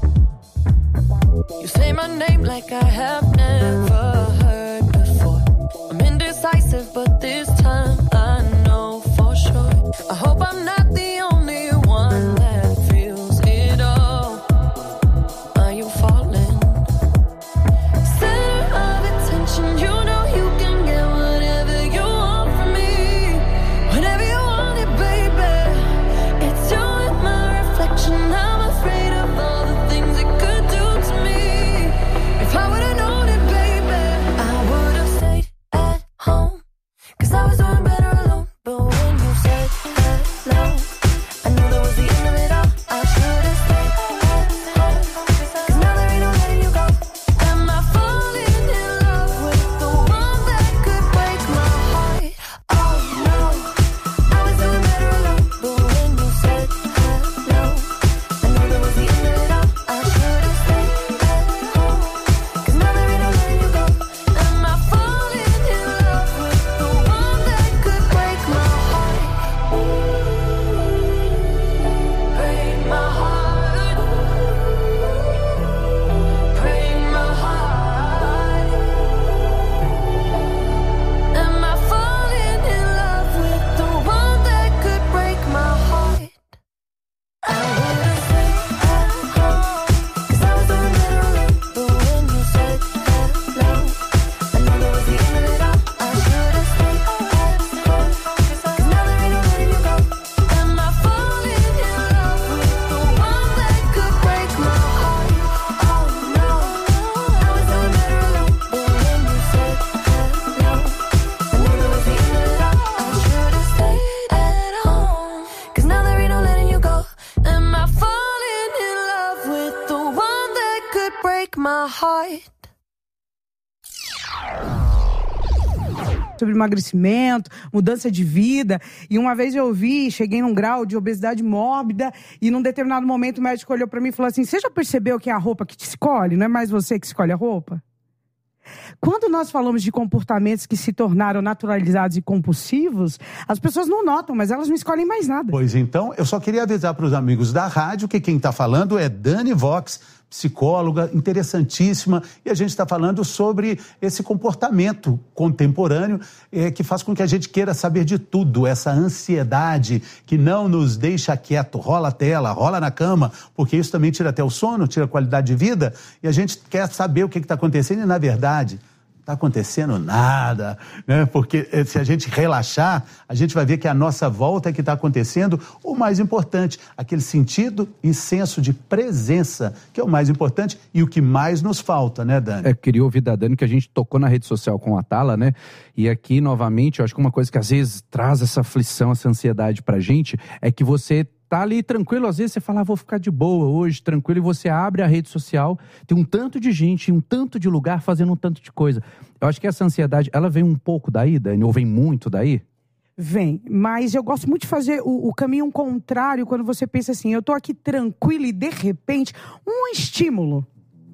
You say my name like I have never heard before. I'm indecisive, but this time I know for sure. I hope I'm not the only one that feels it all. Are you falling? Center of attention, you know you can get whatever you want from me. Whenever you want it, baby. It's you and my reflection. I'm afraid of all the things it could do to me. If I would've known it, baby. break my heart. Sobre emagrecimento, mudança de vida. E uma vez eu ouvi, cheguei num grau de obesidade mórbida e num determinado momento o médico olhou pra mim e falou assim: você já percebeu que é a roupa que te escolhe? Não é mais você que escolhe a roupa? Quando nós falamos de comportamentos que se tornaram naturalizados e compulsivos, as pessoas não notam, mas elas não escolhem mais nada. Pois então, eu só queria avisar para os amigos da rádio que quem está falando é Dani Vox, psicóloga interessantíssima, e a gente está falando sobre esse comportamento contemporâneo é, que faz com que a gente queira saber de tudo, essa ansiedade que não nos deixa quieto, rola a tela, rola na cama, porque isso também tira até o sono, tira a qualidade de vida, e a gente quer saber o que está acontecendo e, na verdade, não está acontecendo nada, né? Porque se a gente relaxar, a gente vai ver que a nossa volta é que está acontecendo o mais importante, aquele sentido e senso de presença, que é o mais importante e o que mais nos falta, né, Dani? É, queria ouvir da Dani que a gente tocou na rede social com a Tala, né? E aqui, novamente, eu acho que uma coisa que às vezes traz essa aflição, essa ansiedade pra gente, é que você tá ali tranquilo, às vezes você fala, ah, vou ficar de boa hoje, tranquilo, e você abre a rede social, tem um tanto de gente, um tanto de lugar fazendo um tanto de coisa. Eu acho que essa ansiedade, ela vem um pouco daí, Dani, ou vem muito daí? Vem, mas eu gosto muito de fazer o, o caminho contrário quando você pensa assim, eu tô aqui tranquilo e de repente, um estímulo.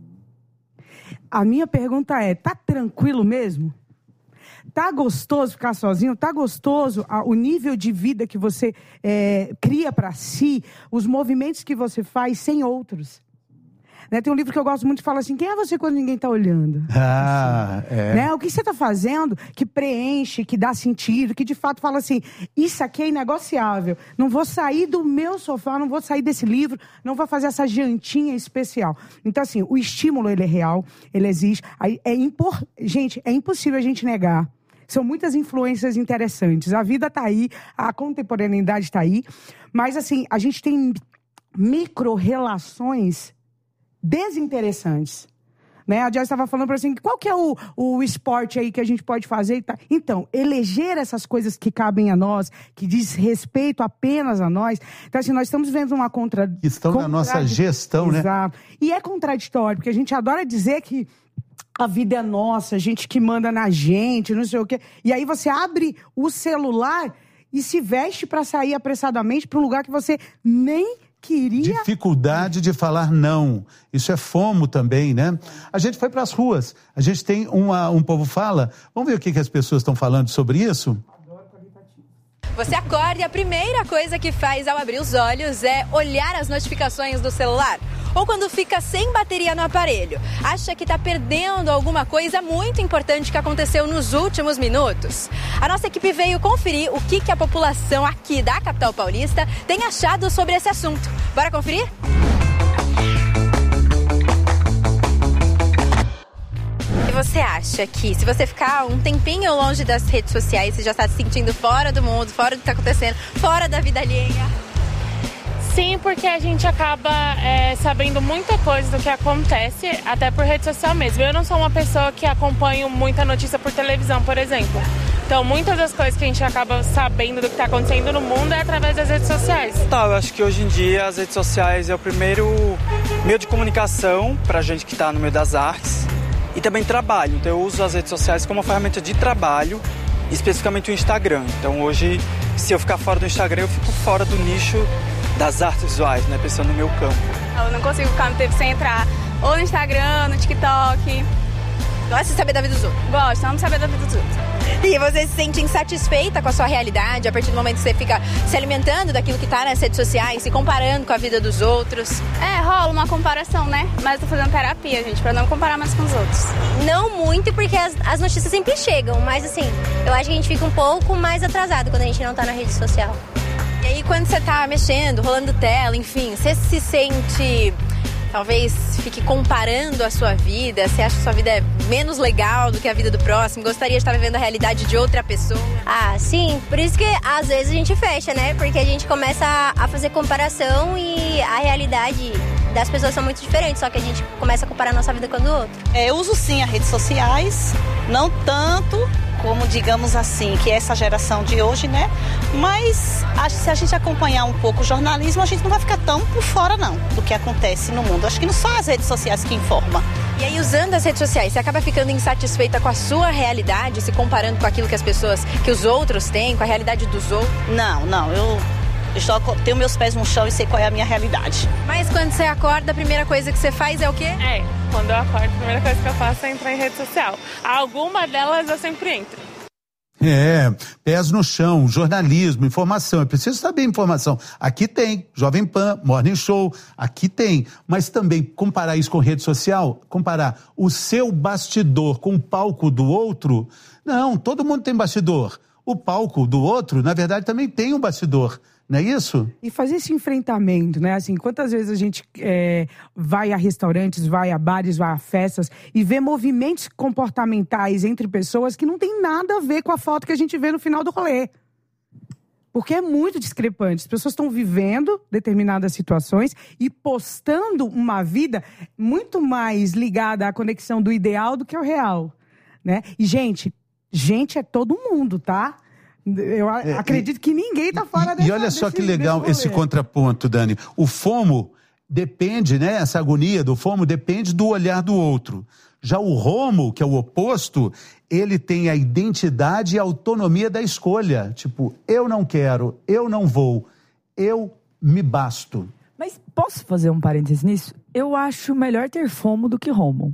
A minha pergunta é, tá tranquilo mesmo? Tá gostoso ficar sozinho? Tá gostoso a, o nível de vida que você é, cria para si, os movimentos que você faz sem outros? Né? Tem um livro que eu gosto muito que fala assim, quem é você quando ninguém tá olhando? Ah, assim, é. Né? O que você tá fazendo que preenche, que dá sentido, que de fato fala assim, isso aqui é inegociável. Não vou sair do meu sofá, não vou sair desse livro, não vou fazer essa jantinha especial. Então assim, o estímulo ele é real, ele existe. É impor... Gente, é impossível a gente negar. São muitas influências interessantes. A vida está aí, a contemporaneidade está aí. Mas, assim, a gente tem micro-relações desinteressantes. Né? A Joyce estava falando para assim, qual que é o, o esporte aí que a gente pode fazer? Então, eleger essas coisas que cabem a nós, que diz respeito apenas a nós. Então, assim, nós estamos vendo uma contra... Estão na nossa gestão, né? Exato. E é contraditório, porque a gente adora dizer que a vida é nossa, a gente que manda na gente, não sei o quê. E aí você abre o celular e se veste para sair apressadamente para um lugar que você nem queria. Dificuldade de falar não. Isso é fomo também, né? A gente foi para as ruas. A gente tem uma, um povo fala. Vamos ver o que, que as pessoas estão falando sobre isso? Você acorda e a primeira coisa que faz ao abrir os olhos é olhar as notificações do celular. Ou quando fica sem bateria no aparelho, acha que está perdendo alguma coisa muito importante que aconteceu nos últimos minutos. A nossa equipe veio conferir o que, que a população aqui da capital paulista tem achado sobre esse assunto. Bora conferir? E você acha que se você ficar um tempinho longe das redes sociais, você já está se sentindo fora do mundo, fora do que está acontecendo, fora da vida alheia? Sim, porque a gente acaba é, sabendo muita coisa do que acontece, até por rede social mesmo. Eu não sou uma pessoa que acompanho muita notícia por televisão, por exemplo. Então, muitas das coisas que a gente acaba sabendo do que está acontecendo no mundo é através das redes sociais. Tá, eu acho que hoje em dia as redes sociais é o primeiro meio de comunicação pra gente que está no meio das artes e também trabalho. Então, eu uso as redes sociais como uma ferramenta de trabalho, especificamente o Instagram. Então, hoje, se eu ficar fora do Instagram, eu fico fora do nicho das artes visuais, né? Pensando no meu campo. Eu não consigo ficar no tempo sem entrar ou no Instagram, no TikTok. Gosta de saber da vida dos outros? Gosto, amo saber da vida dos outros. E você se sente insatisfeita com a sua realidade a partir do momento que você fica se alimentando daquilo que tá nas redes sociais, se comparando com a vida dos outros? É, rola uma comparação, né? Mas eu tô fazendo terapia, gente, pra não comparar mais com os outros. Não muito, porque as, as notícias sempre chegam, mas assim, eu acho que a gente fica um pouco mais atrasado quando a gente não tá na rede social. E aí, quando você tá mexendo, rolando tela, enfim, você se sente, talvez fique comparando a sua vida, você acha que a sua vida é menos legal do que a vida do próximo, gostaria de estar vivendo a realidade de outra pessoa? Ah, sim, por isso que às vezes a gente fecha, né? Porque a gente começa a fazer comparação e a realidade das pessoas são muito diferentes, só que a gente começa a comparar a nossa vida com a do outro. É, eu uso sim as redes sociais, não tanto como, digamos assim, que é essa geração de hoje, né? Mas acho que se a gente acompanhar um pouco o jornalismo, a gente não vai ficar tão por fora, não, do que acontece no mundo. Acho que não são as redes sociais que informam, E aí, usando as redes sociais, você acaba ficando insatisfeita com a sua realidade, se comparando com aquilo que as pessoas, que os outros têm, com a realidade dos outros? Não, não, eu, eu só tenho meus pés no chão e sei qual é a minha realidade. Mas quando você acorda, a primeira coisa que você faz é o quê? É, quando eu acordo, a primeira coisa que eu faço é entrar em rede social. Alguma delas eu sempre entro. É, pés no chão, jornalismo, informação. Eu preciso saber informação. Aqui tem, Jovem Pan, Morning Show, aqui tem. Mas também comparar isso com rede social, comparar o seu bastidor com o palco do outro, não, todo mundo tem bastidor. O palco do outro, na verdade, também tem um bastidor. Não é isso? E fazer esse enfrentamento, né? Assim, quantas vezes a gente é, vai a restaurantes, vai a bares, vai a festas e vê movimentos comportamentais entre pessoas que não tem nada a ver com a foto que a gente vê no final do rolê. Porque é muito discrepante. As pessoas estão vivendo determinadas situações e postando uma vida muito mais ligada à conexão do ideal do que ao real, né? E, gente, gente é todo mundo, tá? Eu é, acredito e, que ninguém tá fora dessa. E olha só que legal esse contraponto, Dani. O FOMO depende, né? Essa agonia do FOMO depende do olhar do outro. Já o ROMO, que é o oposto, ele tem a identidade e a autonomia da escolha. Tipo, eu não quero, eu não vou, eu me basto. Mas posso fazer um parênteses nisso? Eu acho melhor ter FOMO do que ROMO.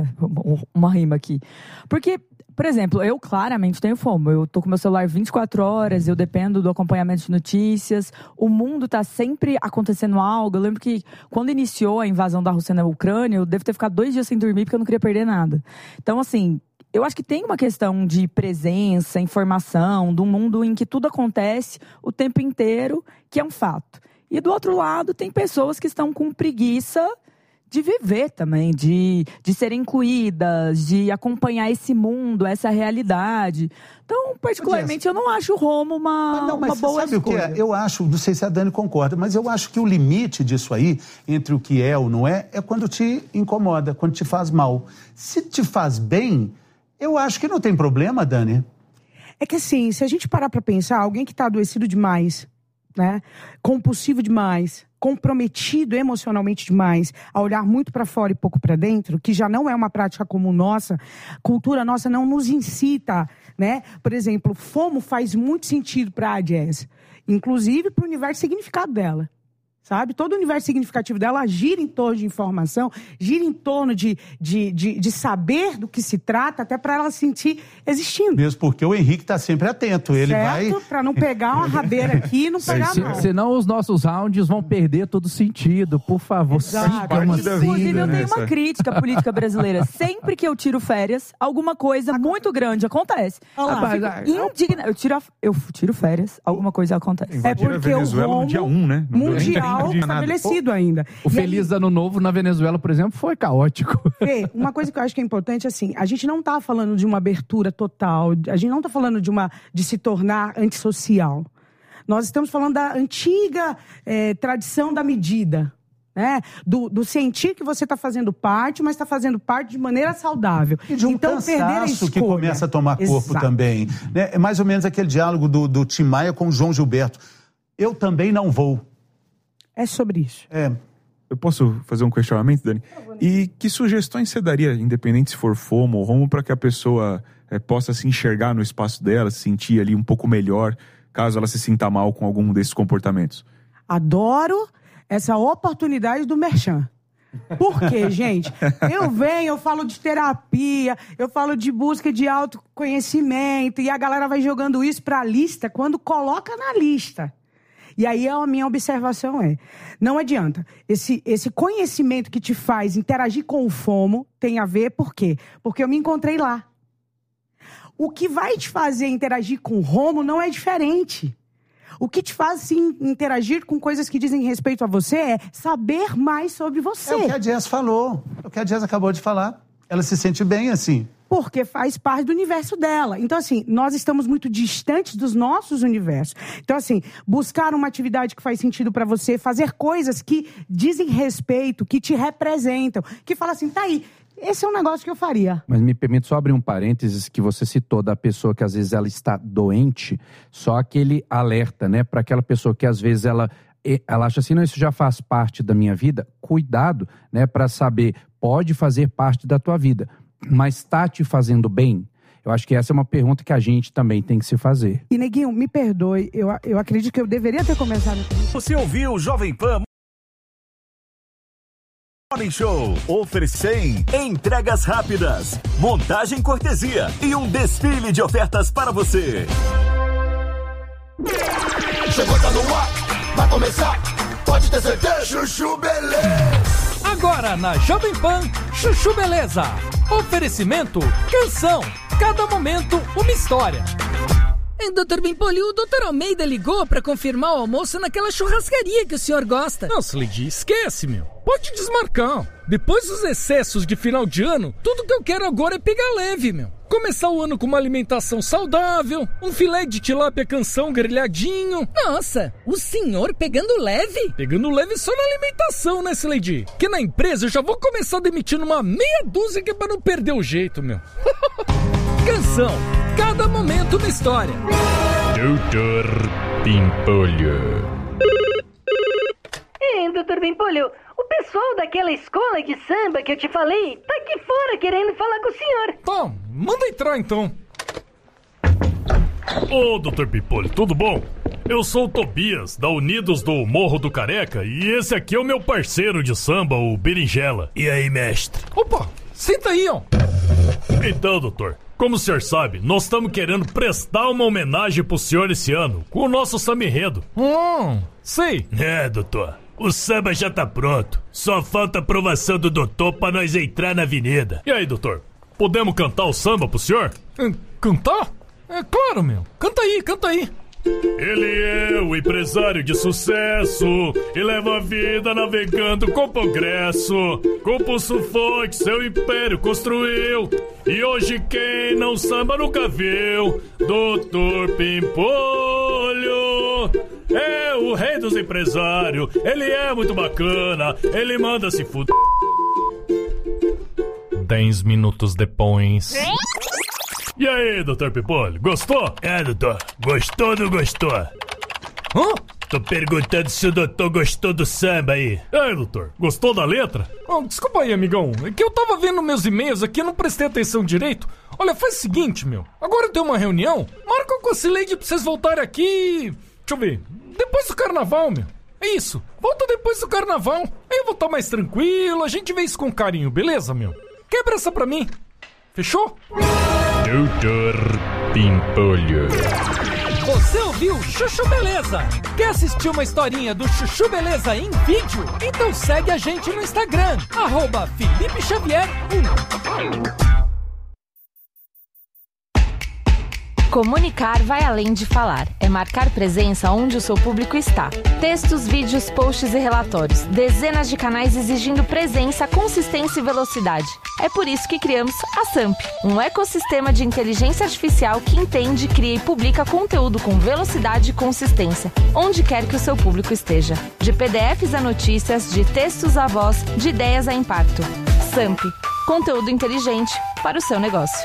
Uma rima aqui. Porque... Por exemplo, eu claramente tenho FOMO. Eu tô com meu celular vinte e quatro horas, eu dependo do acompanhamento de notícias. O mundo tá sempre acontecendo algo. Eu lembro que quando iniciou a invasão da Rússia na Ucrânia, eu devo ter ficado dois dias sem dormir porque eu não queria perder nada. Então, assim, eu acho que tem uma questão de presença, informação, de um mundo em que tudo acontece o tempo inteiro, que é um fato. E do outro lado, tem pessoas que estão com preguiça de viver também, de, de serem incluídas, de acompanhar esse mundo, essa realidade. Então, particularmente, eu não acho o Romo uma, não, mas é uma boa sabe escolha. O que é? Eu acho, não sei se a Dani concorda, mas eu acho que o limite disso aí, entre o que é ou não é, é quando te incomoda, quando te faz mal. Se te faz bem, eu acho que não tem problema, Dani. É que assim, se a gente parar pra pensar, alguém que tá adoecido demais, né, compulsivo demais, comprometido emocionalmente demais, a olhar muito para fora e pouco para dentro, que já não é uma prática comum nossa, cultura nossa não nos incita, né? Por exemplo, FOMO faz muito sentido para a Jazz, inclusive para o universo significado dela. Sabe? Todo o universo significativo dela gira em torno de informação, gira em torno de, de, de, de saber do que se trata, até para ela se sentir existindo. Mesmo porque o Henrique está sempre atento. Ele certo? vai... Para não pegar uma rabeira aqui e não pegar se, mal. Senão os nossos rounds vão perder todo sentido. Por favor, sigam Inclusive, eu né? tenho uma crítica à política brasileira. Sempre que eu tiro férias, alguma coisa muito grande acontece. Olá, eu fico indigna... eu, tiro a... eu tiro férias, alguma coisa acontece. É porque a Venezuela o Romo no dia um, né? Não mundial estabelecido ainda. O E Feliz aí, Ano Novo na Venezuela, por exemplo, foi caótico. Fê, uma coisa que eu acho que é importante, assim, a gente não tá falando de uma abertura total, a gente não tá falando de, uma, de se tornar antissocial. Nós estamos falando da antiga é, tradição da medida, né? Do, do sentir que você está fazendo parte, mas está fazendo parte de maneira saudável. E de um então, perder a cansaço escolha. que começa a tomar corpo Exato. também. Né? É mais ou menos aquele diálogo do, do Tim Maia com o João Gilberto. Eu também não vou. É sobre isso. É. Eu posso fazer um questionamento, Dani? E que sugestões você daria, independente se for FOMO ou ROMO, para que a pessoa é, possa se enxergar no espaço dela, se sentir ali um pouco melhor, caso ela se sinta mal com algum desses comportamentos? Adoro essa oportunidade do merchan. Por quê, gente? Eu venho, eu falo de terapia, eu falo de busca de autoconhecimento, e a galera vai jogando isso para a lista quando coloca na lista. E aí a minha observação é, não adianta. Esse, esse conhecimento que te faz interagir com o FOMO tem a ver, por quê? Porque eu me encontrei lá. O que vai te fazer interagir com o ROMO não é diferente. O que te faz sim, interagir com coisas que dizem respeito a você é saber mais sobre você. É o que a Jazz falou, é o que a Jazz acabou de falar. Ela se sente bem assim. Porque faz parte do universo dela. Então, assim, nós estamos muito distantes dos nossos universos. Então, assim, buscar uma atividade que faz sentido pra você, fazer coisas que dizem respeito, que te representam, que fala assim, tá aí, esse é um negócio que eu faria. Mas me permite só abrir um parênteses que você citou da pessoa que às vezes ela está doente, só aquele alerta, né, para aquela pessoa que às vezes ela ela acha assim, não, isso já faz parte da minha vida. Cuidado, né, para saber, pode fazer parte da tua vida, mas está te fazendo bem? Eu acho que essa é uma pergunta que a gente também tem que se fazer. E, Neguinho, me perdoe, eu, eu acredito que eu deveria ter começado. Você ouviu o Jovem Pan Morning Show. Oferecem entregas rápidas, montagem cortesia e um desfile de ofertas para você. Chegou, tá no ar, vai começar, pode ter certeza. Chuchu Beleza. Agora na Jovem Pan, Chuchu Beleza. Oferecimento, canção, cada momento uma história. Hein, doutor Bimpolho, o doutor Almeida ligou pra confirmar o almoço naquela churrascaria que o senhor gosta. Nossa, Lady, esquece, meu. Pode desmarcar. Depois dos excessos de final de ano, tudo que eu quero agora é pegar leve, meu. Começar o ano com uma alimentação saudável, um filé de tilápia canção grelhadinho. Nossa, o senhor pegando leve? Pegando leve só na alimentação, né, Lady? Que na empresa eu já vou começar demitindo uma meia dúzia que é pra não perder o jeito, meu. Canção, cada momento uma história. doutor Pimpolho. Hein, doutor Bimpolho, o pessoal daquela escola de samba que eu te falei tá aqui fora querendo falar com o senhor. Tá, manda entrar então. Ô, doutor Pimpolho, tudo bom? Eu sou o Tobias, da Unidos do Morro do Careca, e esse aqui é o meu parceiro de samba, o Berinjela. E aí, mestre? Opa, senta aí, ó. Então, doutor, como o senhor sabe, nós estamos querendo prestar uma homenagem pro senhor esse ano, com o nosso samba enredo. Hum, sei. É, doutor. O samba já tá pronto. Só falta a aprovação do doutor pra nós entrar na avenida. E aí, doutor? Podemos cantar o samba pro senhor? É, cantar? É claro, meu. Canta aí, canta aí. Ele é o empresário de sucesso e leva a vida navegando com progresso. Com pulso forte seu império construiu e hoje quem não samba nunca viu. doutor Pimpolho é o rei dos empresários. Ele é muito bacana, ele manda se fuder. Dez minutos depois. E aí, doutor Pimpolho, gostou? É, doutor, gostou ou não gostou? Hã? Tô perguntando se o doutor gostou do samba aí. E aí, doutor, gostou da letra? Oh, desculpa aí, amigão, é que eu tava vendo meus e-mails aqui e não prestei atenção direito. Olha, faz o seguinte, meu, agora eu tenho uma reunião, marca com a Cileide pra vocês voltarem aqui, deixa eu ver, depois do carnaval, meu. É isso, volta depois do carnaval, aí eu vou estar mais tranquilo, a gente vê isso com carinho, beleza, meu? Quebra essa pra mim, fechou? doutor Pimpolho. Você ouviu Chuchu Beleza? Quer assistir uma historinha do Chuchu Beleza em vídeo? Então segue a gente no Instagram, arroba Felipe Xavier um. Comunicar vai além de falar. É marcar presença onde o seu público está. Textos, vídeos, posts e relatórios. Dezenas de canais exigindo presença, consistência e velocidade. É por isso que criamos a Samp, um ecossistema de inteligência artificial que entende, cria e publica conteúdo com velocidade e consistência, onde quer que o seu público esteja. De P D Fs a notícias, de textos a voz, de ideias a impacto. Samp, conteúdo inteligente para o seu negócio.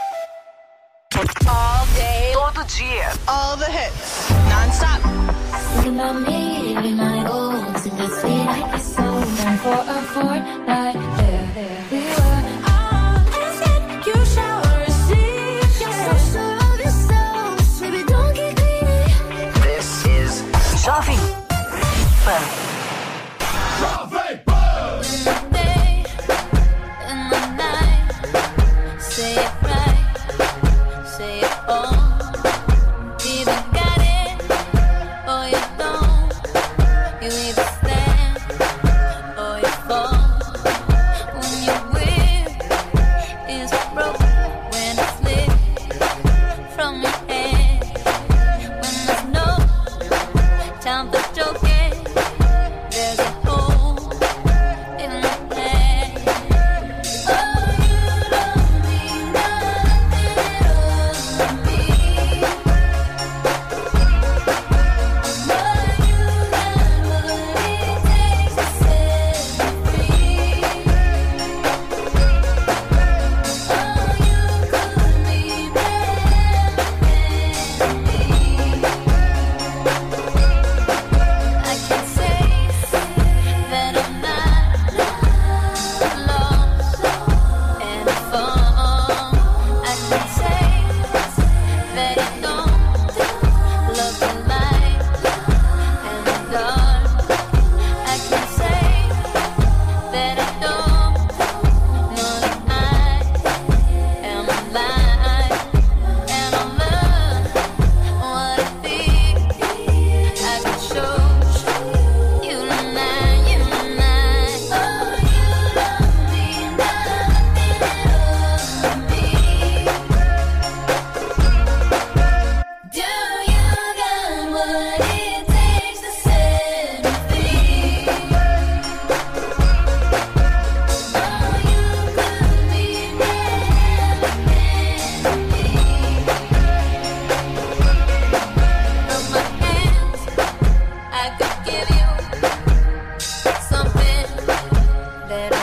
All day, todo dia, all the hits, non-stop. Thinking about me, living my goals. In this way, like a soul. Time for a fortnight. There, there we were. Ah, ask you shall receive. So serve yourself, baby, don't get greedy. This is Jovem Pan. Jovem Pan. Day in the night, say it right. Say it all. Either got it or you don't. You either stand or you fall.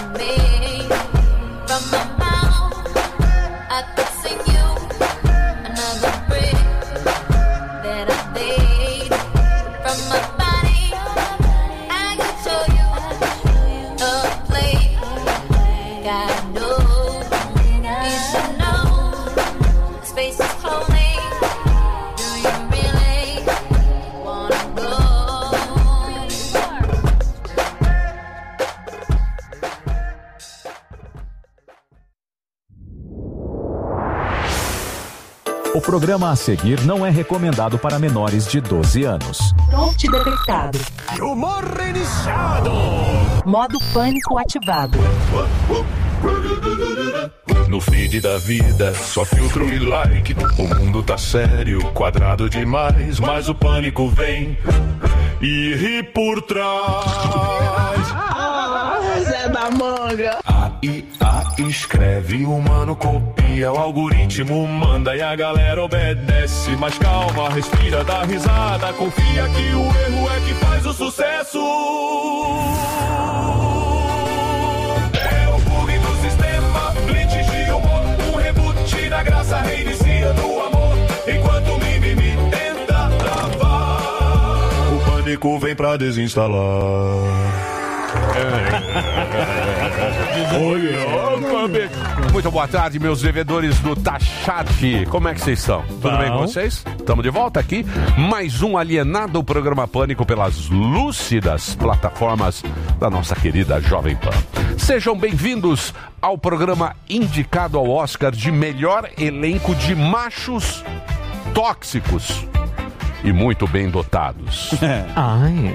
me. From my mouth, I could sing you another brick that I laid. From my body, I could show you a place. God knows, you should know, space is cloning. Do you really wanna go? O programa a seguir não é recomendado para menores de doze anos. Ponte detectado. Humor iniciado. Modo pânico ativado. No feed da vida, só filtro e like. O mundo tá sério, quadrado demais. Mas o pânico vem e ri por trás. Ah, Zé da Manga. A I A escreve, o humano copia, o algoritmo manda e a galera obedece. Mas calma, respira, dá risada, confia que o erro é que faz o sucesso. É o bug do sistema, glitch de humor, um reboot da graça, reinicia no amor. Enquanto o mimimi tenta travar, o pânico vem pra desinstalar. Muito boa tarde, meus devedores do Tachate. Como é que vocês estão? Tudo Bom. bem com vocês? Estamos de volta aqui. Mais um Alienado, o programa Pânico pelas lúcidas plataformas da nossa querida Jovem Pan. Sejam bem-vindos ao programa indicado ao Oscar de melhor elenco de machos tóxicos e muito bem dotados. Ai.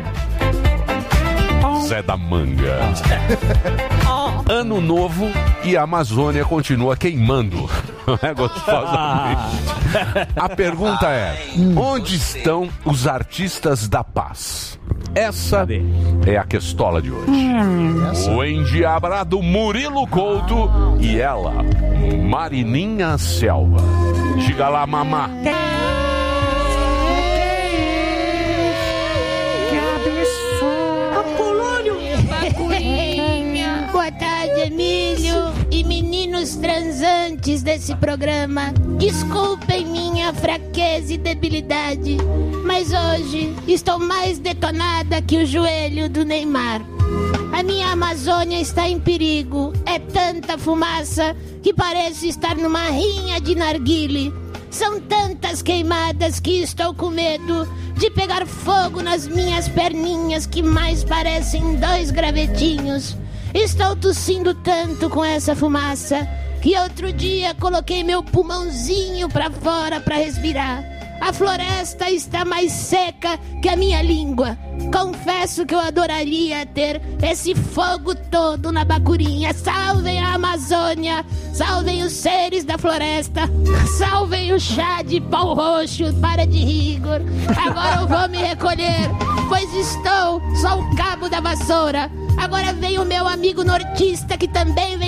Zé da Manga. Ano novo e a Amazônia continua queimando. Não é gostosamente? A pergunta é: onde estão os artistas da paz? Essa é a questola de hoje. O endiabrado Murilo Couto e ela, Marininha Selva. Diga lá, mamá. Boa tarde, Emílio e meninos transantes desse programa. Desculpem minha fraqueza e debilidade, mas hoje estou mais detonada que o joelho do Neymar. A minha Amazônia está em perigo. É tanta fumaça que pareço estar numa rinha de narguile. São tantas queimadas que estou com medo de pegar fogo nas minhas perninhas que mais parecem dois gravetinhos. Estou tossindo tanto com essa fumaça que outro dia coloquei meu pulmãozinho pra fora pra respirar. A floresta está mais seca que a minha língua. Confesso que eu adoraria ter esse fogo todo na bacurinha. Salvem a Amazônia, salvem os seres da floresta, salvem o chá de pau roxo, para de rigor. Agora eu vou me recolher, pois estou só o cabo da vassoura. Agora vem o meu amigo nortista que também vem